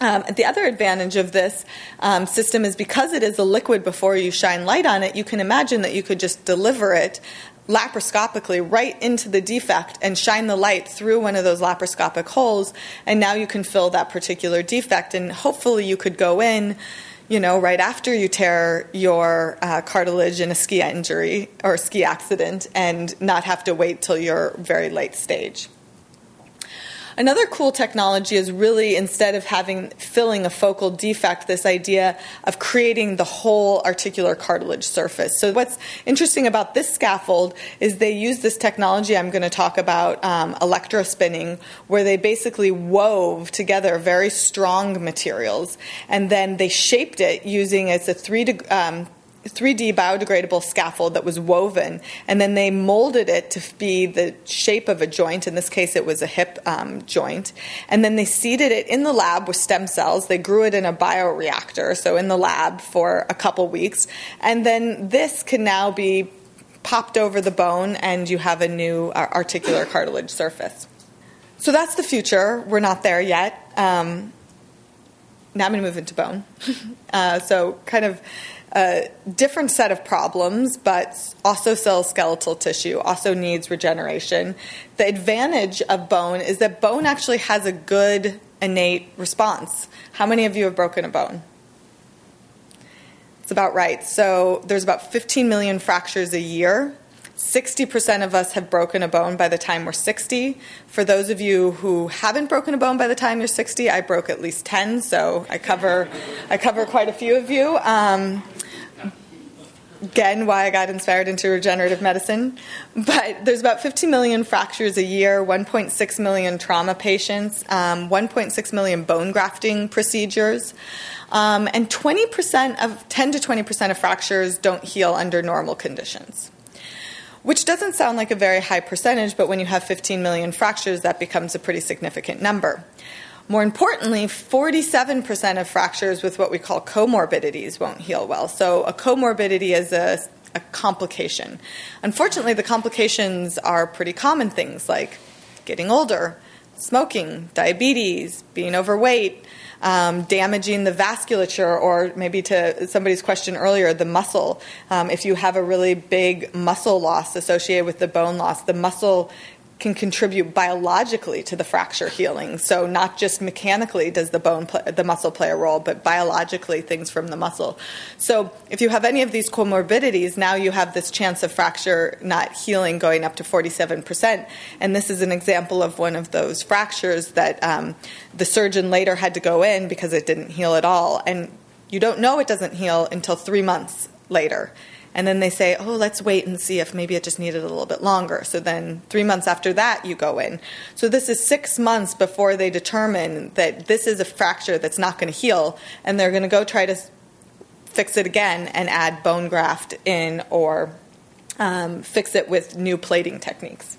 Um, the other advantage of this um, system is because it is a liquid before you shine light on it, you can imagine that you could just deliver it laparoscopically right into the defect and shine the light through one of those laparoscopic holes, and now you can fill that particular defect, and hopefully you could go in, you know, right after you tear your uh, cartilage in a ski injury or ski accident and not have to wait till your very late stage. Another cool technology is really, instead of having filling a focal defect, this idea of creating the whole articular cartilage surface. So what's interesting about this scaffold is they use this technology I'm going to talk about, um, electrospinning, where they basically wove together very strong materials, and then they shaped it using it's a three um, three D biodegradable scaffold that was woven, and then they molded it to be the shape of a joint. In this case, it was a hip um, joint. And then they seeded it in the lab with stem cells. They grew it in a bioreactor, so in the lab for a couple weeks. And then this can now be popped over the bone, and you have a new uh, articular cartilage surface. So that's the future. We're not there yet. Um, now I'm going to move into bone. uh, so kind of a different set of problems, but also still skeletal tissue, also needs regeneration. The advantage of bone is that bone actually has a good innate response. How many of you have broken a bone? It's about right. So there's about fifteen million fractures a year. sixty percent of us have broken a bone by the time we're sixty. For those of you who haven't broken a bone by the time you're sixty, I broke at least ten, so I cover I cover quite a few of you. Um, again, why I got inspired into regenerative medicine. But there's about fifty million fractures a year, one point six million trauma patients, um, one point six million bone grafting procedures. Um, and twenty percent of, ten to twenty percent of fractures don't heal under normal conditions. Which doesn't sound like a very high percentage, but when you have fifteen million fractures, that becomes a pretty significant number. More importantly, forty-seven percent of fractures with what we call comorbidities won't heal well. So a comorbidity is a, a complication. Unfortunately, the complications are pretty common things like getting older, smoking, diabetes, being overweight, Um, damaging the vasculature, or maybe to somebody's question earlier, the muscle. Um, if you have a really big muscle loss associated with the bone loss, the muscle can contribute biologically to the fracture healing. So not just mechanically does the bone, play, the muscle play a role, but biologically things from the muscle. So if you have any of these comorbidities, now you have this chance of fracture not healing going up to forty-seven percent. And this is an example of one of those fractures that um, the surgeon later had to go in because it didn't heal at all. And you don't know it doesn't heal until three months later. And then they say, oh, let's wait and see if maybe it just needed a little bit longer. So then three months after that, you go in. So this is six months before they determine that this is a fracture that's not going to heal, and they're going to go try to fix it again and add bone graft in, or um, fix it with new plating techniques.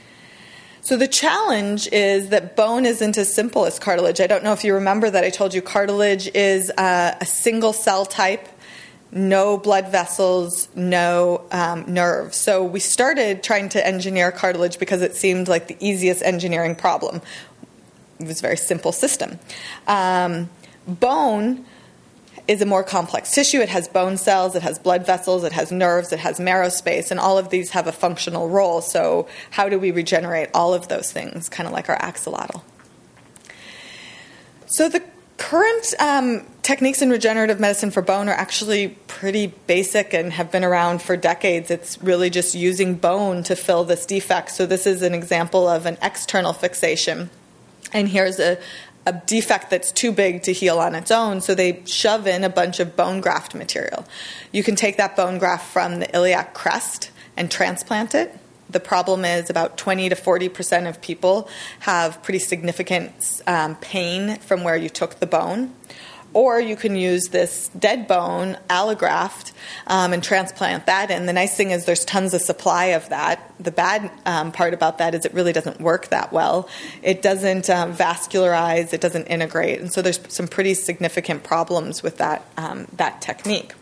So the challenge is that bone isn't as simple as cartilage. I don't know if you remember that I told you cartilage is uh, a single cell type. No blood vessels, no um, nerves. So we started trying to engineer cartilage because it seemed like the easiest engineering problem. It was a very simple system. Um, bone is a more complex tissue. It has bone cells, it has blood vessels, it has nerves, it has marrow space, and all of these have a functional role. So how do we regenerate all of those things, kind of like our axolotl? So the current um, techniques in regenerative medicine for bone are actually pretty basic and have been around for decades. It's really just using bone to fill this defect. So this is an example of an external fixation. And here's a, a defect that's too big to heal on its own, so they shove in a bunch of bone graft material. You can take that bone graft from the iliac crest and transplant it. The problem is about twenty to forty percent of people have pretty significant um, pain from where you took the bone. Or you can use this dead bone allograft um, and transplant that in. The nice thing is there's tons of supply of that. The bad um, part about that is it really doesn't work that well. It doesn't um, vascularize, it doesn't integrate. And so there's some pretty significant problems with that um, that technique.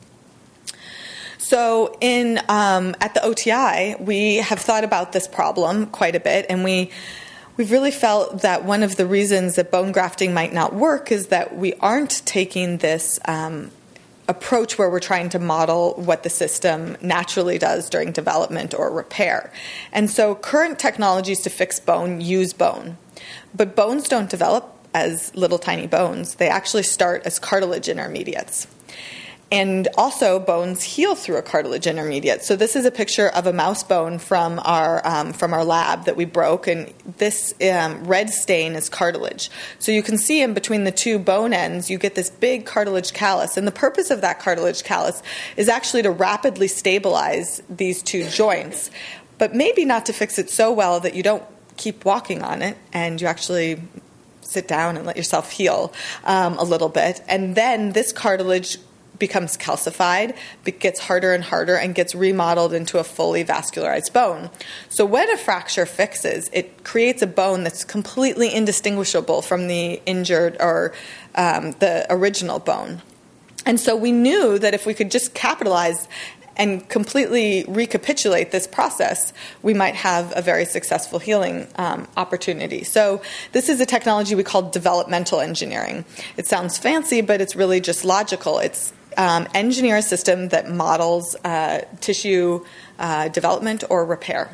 So in um, at the O T I, we have thought about this problem quite a bit, and we we've really felt that one of the reasons that bone grafting might not work is that we aren't taking this um, approach where we're trying to model what the system naturally does during development or repair. And so current technologies to fix bone use bone. But bones don't develop as little tiny bones. They actually start as cartilage intermediates. And also, bones heal through a cartilage intermediate. So this is a picture of a mouse bone from our um, from our lab that we broke, and this um, red stain is cartilage. So you can see in between the two bone ends, you get this big cartilage callus. And the purpose of that cartilage callus is actually to rapidly stabilize these two joints, but maybe not to fix it so well that you don't keep walking on it and you actually sit down and let yourself heal um, a little bit. And then this cartilage becomes calcified, gets harder and harder, and gets remodeled into a fully vascularized bone. So when a fracture fixes, it creates a bone that's completely indistinguishable from the injured or um, the original bone. And so we knew that if we could just capitalize and completely recapitulate this process, we might have a very successful healing um, opportunity. So this is a technology we call developmental engineering. It sounds fancy, but it's really just logical. It's um, engineer a system that models uh, tissue uh, development or repair.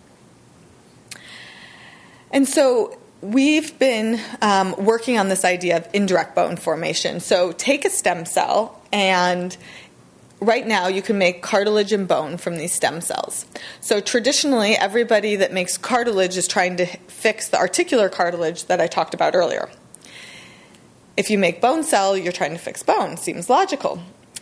And so we've been um, working on this idea of indirect bone formation. So take a stem cell, and right now you can make cartilage and bone from these stem cells. So traditionally, everybody that makes cartilage is trying to fix the articular cartilage that I talked about earlier. If you make bone cell, you're trying to fix bone. Seems logical.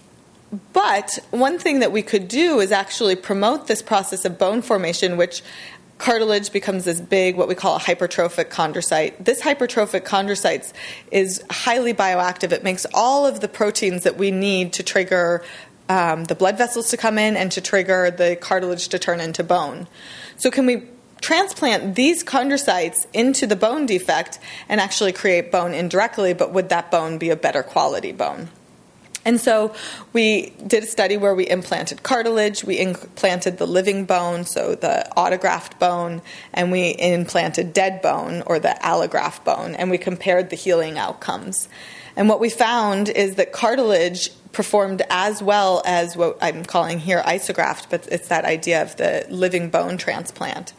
But one thing that we could do is actually promote this process of bone formation, which cartilage becomes this big, what we call a hypertrophic chondrocyte. This hypertrophic chondrocyte is highly bioactive. It makes all of the proteins that we need to trigger um, the blood vessels to come in and to trigger the cartilage to turn into bone. So can we transplant these chondrocytes into the bone defect and actually create bone indirectly, but would that bone be a better quality bone? And so we did a study where we implanted cartilage, we implanted the living bone, so the autograft bone, and we implanted dead bone, or the allograft bone, and we compared the healing outcomes. And what we found is that cartilage performed as well as what I'm calling here isograft, but it's that idea of the living bone transplant.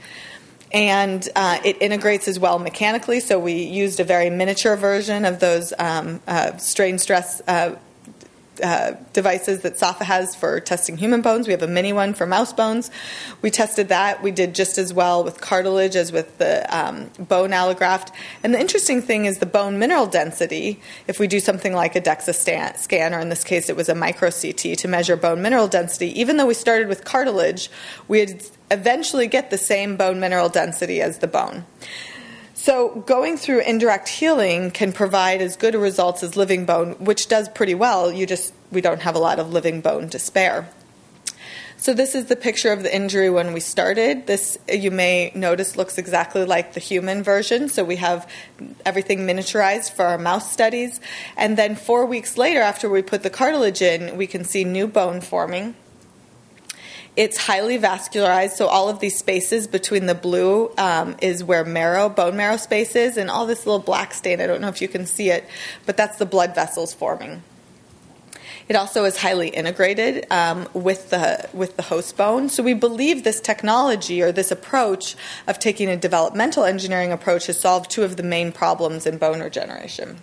And uh, it integrates as well mechanically, so we used a very miniature version of those um, uh, strain stress uh, Uh, devices that SAFA has for testing human bones. We have a mini one for mouse bones. We tested that. We did just as well with cartilage as with the um, bone allograft. And the interesting thing is the bone mineral density, if we do something like a DEXA scan, or in this case it was a micro C T to measure bone mineral density, even though we started with cartilage, we'd eventually get the same bone mineral density as the bone. So going through indirect healing can provide as good a results as living bone, which does pretty well. You just we don't have a lot of living bone to spare. So this is the picture of the injury when we started. This, you may notice, looks exactly like the human version. So we have everything miniaturized for our mouse studies. And then four weeks later, after we put the cartilage in, we can see new bone forming. It's highly vascularized, so all of these spaces between the blue um, is where marrow, bone marrow space is, and all this little black stain, I don't know if you can see it, but that's the blood vessels forming. It also is highly integrated um, with the with the host bone. So we believe this technology, or this approach of taking a developmental engineering approach, has solved two of the main problems in bone regeneration.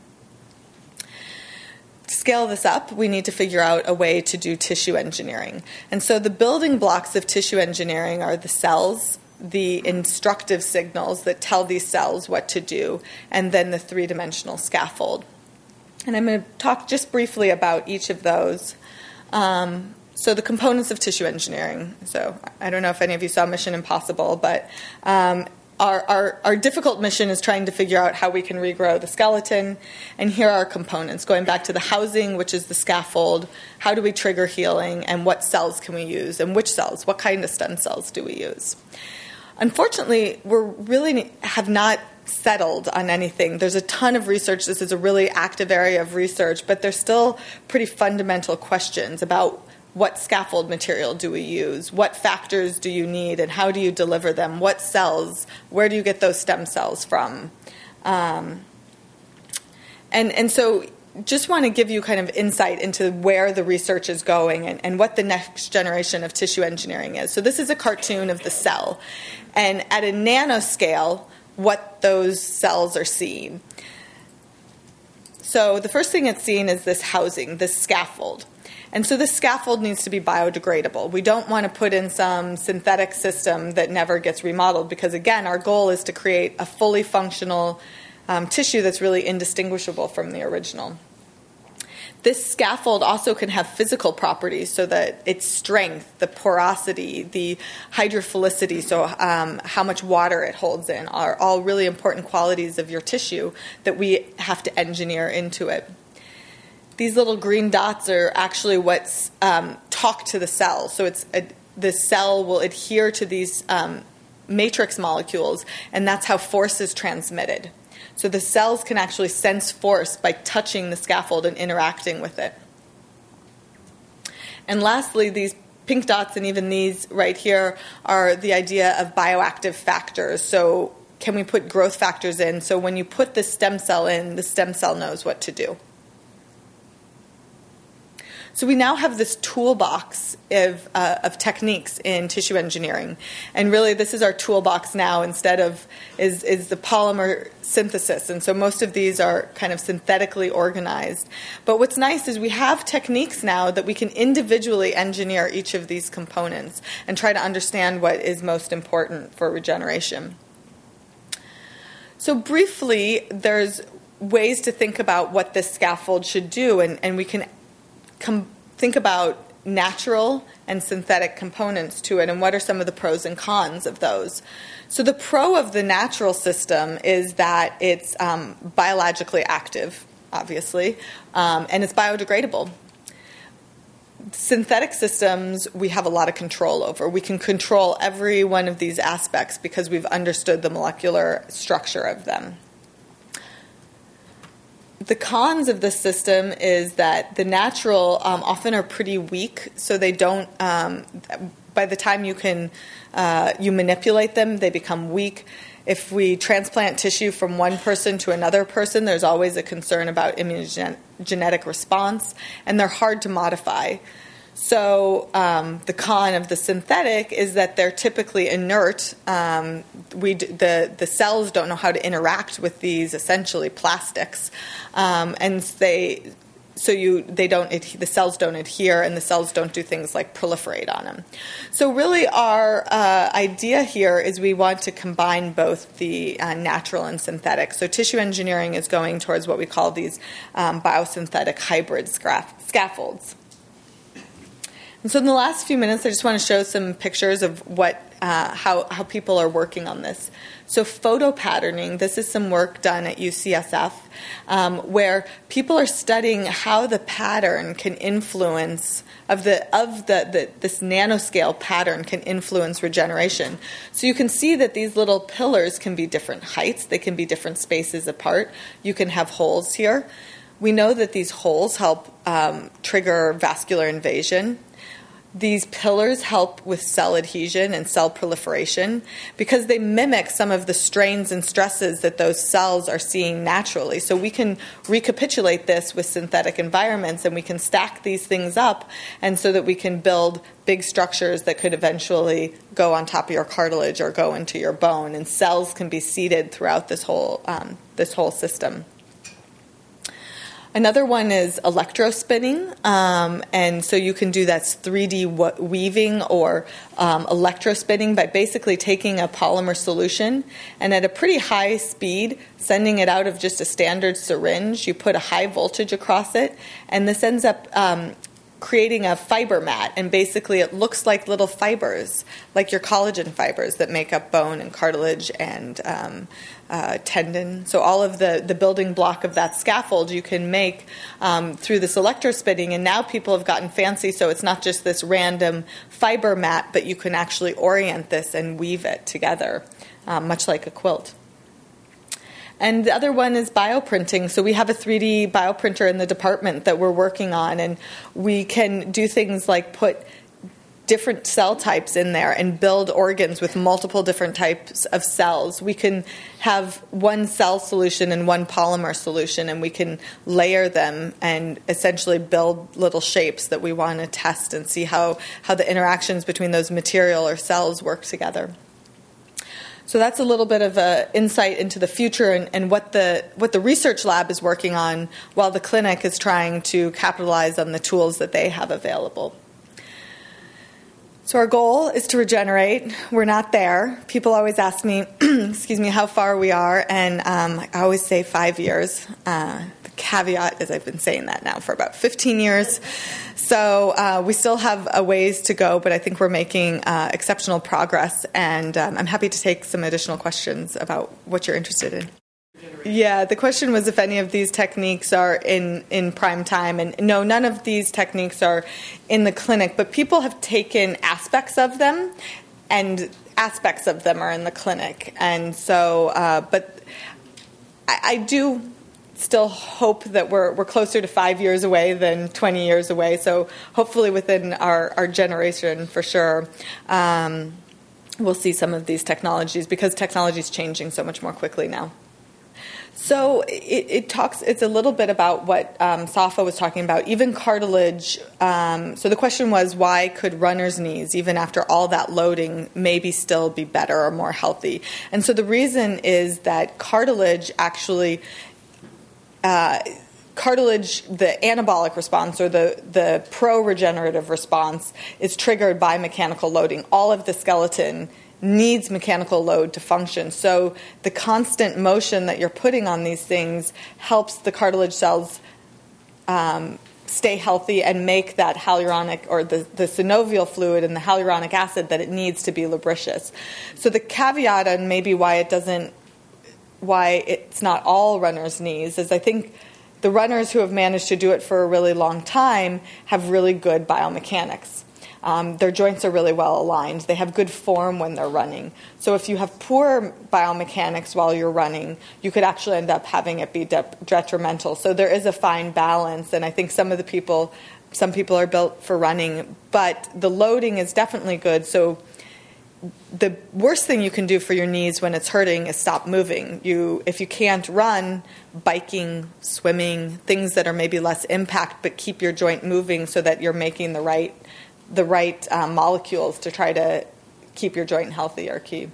To scale this up, we need to figure out a way to do tissue engineering. And so the building blocks of tissue engineering are the cells, the instructive signals that tell these cells what to do, and then the three-dimensional scaffold. And I'm going to talk just briefly about each of those. Um, so the components of tissue engineering. So I don't know if any of you saw Mission Impossible, but um, Our, our, our difficult mission is trying to figure out how we can regrow the skeleton. And here are our components, going back to the housing, which is the scaffold. How do we trigger healing? And what cells can we use? And which cells? What kind of stem cells do we use? Unfortunately, we really have not settled on anything. There's a ton of research. This is a really active area of research, but there's still pretty fundamental questions about what scaffold material do we use? What factors do you need, and how do you deliver them? What cells? Where do you get those stem cells from? Um, and and so just want to give you kind of insight into where the research is going and, and what the next generation of tissue engineering is. So this is a cartoon of the cell. And at a nanoscale, what those cells are seeing. So the first thing it's seeing is this housing, this scaffold. And so this scaffold needs to be biodegradable. We don't want to put in some synthetic system that never gets remodeled because, again, our goal is to create a fully functional um, tissue that's really indistinguishable from the original. This scaffold also can have physical properties so that its strength, the porosity, the hydrophilicity, so um, how much water it holds in, are all really important qualities of your tissue that we have to engineer into it. These little green dots are actually what um, talk to the cell. So it's a, the cell will adhere to these um, matrix molecules, and that's how force is transmitted. So the cells can actually sense force by touching the scaffold and interacting with it. And lastly, these pink dots and even these right here are the idea of bioactive factors. So can we put growth factors in? So when you put the stem cell in, the stem cell knows what to do. So we now have this toolbox of, uh, of techniques in tissue engineering. And really this is our toolbox now instead of is, is the polymer synthesis. And so most of these are kind of synthetically organized. But what's nice is we have techniques now that we can individually engineer each of these components and try to understand what is most important for regeneration. So briefly, there's ways to think about what this scaffold should do, and, and we can Com- think about natural and synthetic components to it and what are some of the pros and cons of those. So the pro of the natural system is that it's um, biologically active, obviously, um, and it's biodegradable. Synthetic systems we have a lot of control over. We can control every one of these aspects because we've understood the molecular structure of them. The cons of this system is that the natural um, often are pretty weak, so they don't, um, by the time you can, uh, you manipulate them, they become weak. If we transplant tissue from one person to another person, there's always a concern about immunogenetic response, and they're hard to modify. So um, the con of the synthetic is that they're typically inert. Um, we d- the the cells don't know how to interact with these essentially plastics, um, and they so you they don't the cells don't adhere, and the cells don't do things like proliferate on them. So really, our uh, idea here is we want to combine both the uh, natural and synthetic. So tissue engineering is going towards what we call these um, biosynthetic hybrid scaf- scaffolds. And so in the last few minutes, I just want to show some pictures of what, uh, how, how people are working on this. So photo patterning, this is some work done at U C S F, um, where people are studying how the pattern can influence, of the of the, the this nanoscale pattern can influence regeneration. So you can see that these little pillars can be different heights, they can be different spaces apart. You can have holes here. We know that these holes help um, trigger vascular invasion. These pillars help with cell adhesion and cell proliferation because they mimic some of the strains and stresses that those cells are seeing naturally. So we can recapitulate this with synthetic environments, and we can stack these things up, and so that we can build big structures that could eventually go on top of your cartilage or go into your bone, and cells can be seeded throughout this whole um, this whole system. Another one is electrospinning, um, and so you can do that's three D w- weaving or um, electrospinning by basically taking a polymer solution and at a pretty high speed sending it out of just a standard syringe. You put a high voltage across it, and this ends up um, creating a fiber mat, and basically it looks like little fibers, like your collagen fibers that make up bone and cartilage and um, uh, tendon. So all of the, the building block of that scaffold you can make um, through this electrospinning, and now people have gotten fancy, so it's not just this random fiber mat, but you can actually orient this and weave it together, um, much like a quilt. And the other one is bioprinting. So we have a three D bioprinter in the department that we're working on, and we can do things like put different cell types in there and build organs with multiple different types of cells. We can have one cell solution and one polymer solution, and we can layer them and essentially build little shapes that we want to test and see how, how the interactions between those material or cells work together. So that's a little bit of an insight into the future and, and what the what the research lab is working on while the clinic is trying to capitalize on the tools that they have available. So our goal is to regenerate. We're not there. People always ask me, excuse me, how far we are, and um, I always say five years. Uh, the caveat is I've been saying that now for about fifteen years. So uh, we still have a ways to go, but I think we're making uh, exceptional progress, and um, I'm happy to take some additional questions about what you're interested in. Yeah, the question was if any of these techniques are in, in prime time. And no, none of these techniques are in the clinic, but people have taken aspects of them, and aspects of them are in the clinic. And so, uh, but I, I do still hope that we're we're closer to five years away than twenty years away. So hopefully within our, our generation, for sure, um, we'll see some of these technologies, because technology is changing so much more quickly now. So it, it talks. It's a little bit about what um, Safa was talking about. Even cartilage. Um, so the question was, why could runners' knees, even after all that loading, maybe still be better or more healthy? And so the reason is that cartilage actually, uh, cartilage, the anabolic response or the the pro-regenerative response is triggered by mechanical loading. All of the skeleton needs mechanical load to function. So the constant motion that you're putting on these things helps the cartilage cells um, stay healthy and make that hyaluronic or the, the synovial fluid and the hyaluronic acid that it needs to be lubricious. So the caveat on maybe why it doesn't, why it's not all runners' knees is I think the runners who have managed to do it for a really long time have really good biomechanics. Um, their joints are really well aligned. They have good form when they're running. So if you have poor biomechanics while you're running, you could actually end up having it be de- detrimental. So there is a fine balance, and I think some of the people, some people are built for running, but the loading is definitely good. So the worst thing you can do for your knees when it's hurting is stop moving. You, if you can't run, biking, swimming, things that are maybe less impact, but keep your joint moving so that you're making the right the right um, molecules to try to keep your joint healthy are key.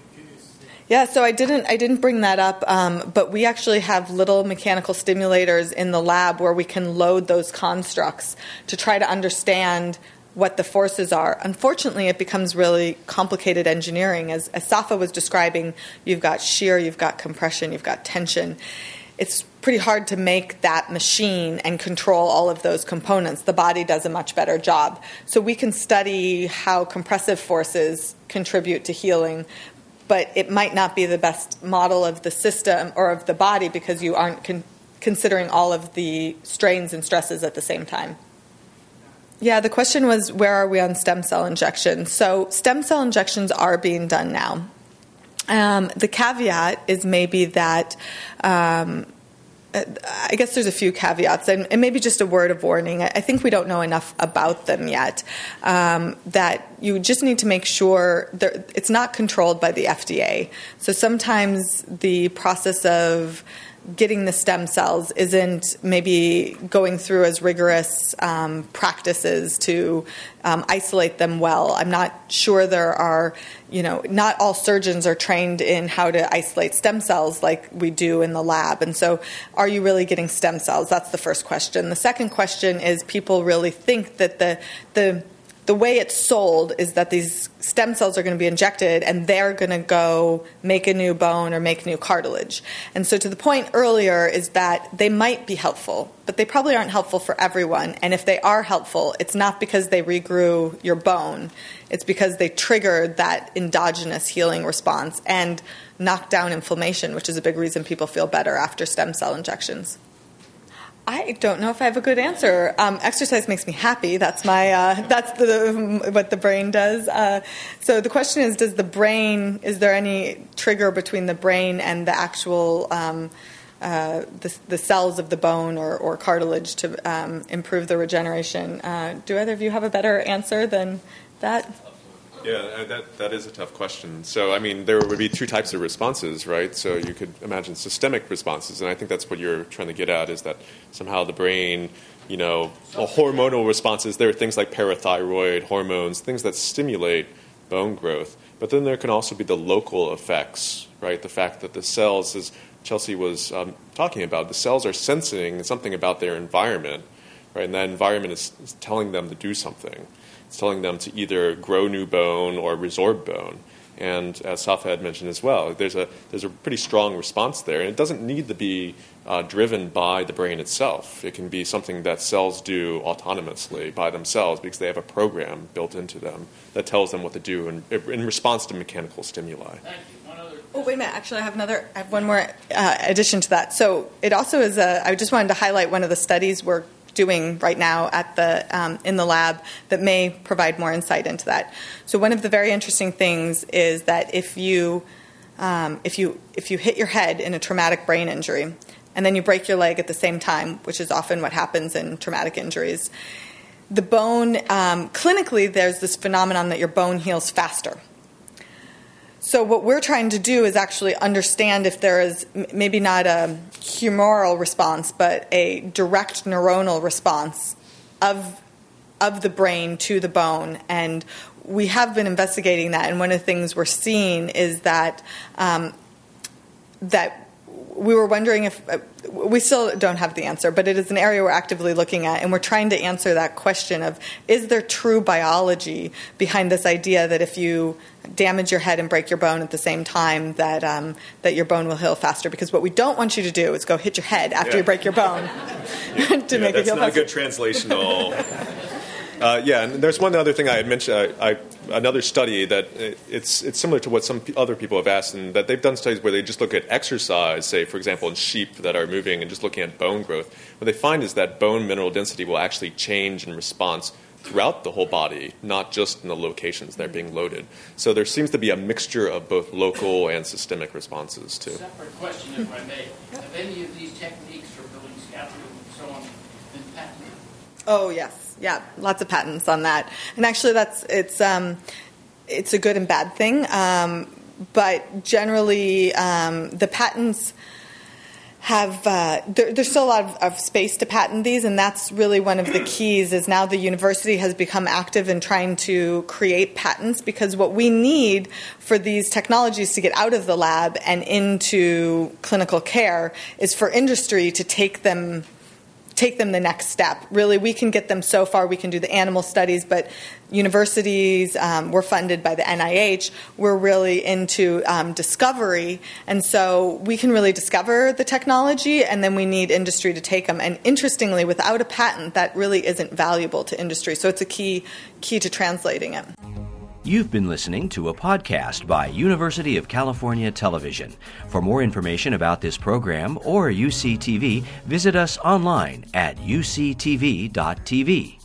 Yeah, so I didn't I didn't bring that up, um, but we actually have little mechanical stimulators in the lab where we can load those constructs to try to understand what the forces are. Unfortunately, it becomes really complicated engineering. As, as Safa was describing, you've got shear, you've got compression, you've got tension. It's pretty hard to make that machine and control all of those components. The body does a much better job. So we can study how compressive forces contribute to healing, but it might not be the best model of the system or of the body because you aren't con- considering all of the strains and stresses at the same time. Yeah, the question was, where are we on stem cell injections? So stem cell injections are being done now. Um, the caveat is maybe that, um, I guess there's a few caveats, and, and maybe just a word of warning. I think we don't know enough about them yet, um, that you just need to make sure that it's not controlled by the F D A. So sometimes the process of getting the stem cells isn't maybe going through as rigorous um, practices to um, isolate them well. I'm not sure there are, you know, not all surgeons are trained in how to isolate stem cells like we do in the lab. And so are you really getting stem cells? That's the first question. The second question is, people really think that the the the way it's sold is that these stem cells are going to be injected and they're going to go make a new bone or make new cartilage. And so to the point earlier is that they might be helpful, but they probably aren't helpful for everyone. And if they are helpful, it's not because they regrew your bone. It's because they triggered that endogenous healing response and knocked down inflammation, which is a big reason people feel better after stem cell injections. I don't know if I have a good answer. Um, exercise makes me happy. That's my uh, that's the what the brain does. Uh, so the question is, does the brain? Is there any trigger between the brain and the actual um, uh, the, the cells of the bone or, or cartilage to um, improve the regeneration? Uh, do either of you have a better answer than that? Yeah, that that is a tough question. So, I mean, there would be two types of responses, right? So you could imagine systemic responses, and I think that's what you're trying to get at, is that somehow the brain, you know, well, hormonal responses, there are things like parathyroid hormones, things that stimulate bone growth. But then there can also be the local effects, right? The fact that the cells, as Chelsea was um, talking about, the cells are sensing something about their environment, right? And that environment is, is telling them to do something. It's telling them to either grow new bone or resorb bone. And as Safa had mentioned as well, there's a there's a pretty strong response there. And it doesn't need to be uh, driven by the brain itself. It can be something that cells do autonomously by themselves because they have a program built into them that tells them what to do in, in response to mechanical stimuli. Thank you. One other Oh, wait a minute. Actually, I have another. I have one more uh, addition to that. So it also is a. I just wanted to highlight one of the studies we're doing right now at the um, in the lab that may provide more insight into that. So one of the very interesting things is that if you um, if you if you hit your head in a traumatic brain injury and then you break your leg at the same time, which is often what happens in traumatic injuries, the bone um, clinically there's this phenomenon that your bone heals faster. So what we're trying to do is actually understand if there is maybe not a humoral response, but a direct neuronal response of of the brain to the bone. And we have been investigating that. And one of the things we're seeing is that um, that we were wondering if uh, we still don't have the answer, but it is an area we're actively looking at, and we're trying to answer that question of, is there true biology behind this idea that if you damage your head and break your bone at the same time, that um, that your bone will heal faster? Because what we don't want you to do is go hit your head after yeah. you break your bone yeah. to yeah, make it heal faster. That's not a good translational. Uh, yeah, and there's one other thing I had mentioned. I, I, another study that it, it's it's similar to what some p- other people have asked, and that they've done studies where they just look at exercise, say, for example, in sheep that are moving, and just looking at bone growth. What they find is that bone mineral density will actually change in response throughout the whole body, not just in the locations that are being loaded. So there seems to be a mixture of both local and systemic responses too. Separate question, if I may. Have any of these techniques for building scaffolding and so on been patented? Oh, yes. Yeah, lots of patents on that. And actually that's it's um, it's a good and bad thing. Um, but generally um, the patents have uh, there, there's still a lot of, of space to patent these, and that's really one of the keys is now the university has become active in trying to create patents, because what we need for these technologies to get out of the lab and into clinical care is for industry to take them take them the next step. Really, we can get them so far. We can do the animal studies, but universities, um, we're funded by the N I H. We're really into um, discovery, and so we can really discover the technology, and then we need industry to take them. And interestingly, without a patent, that really isn't valuable to industry. So it's a key key to translating it. You've been listening to a podcast by University of California Television. For more information about this program or U C T V, visit us online at U C T V dot T V.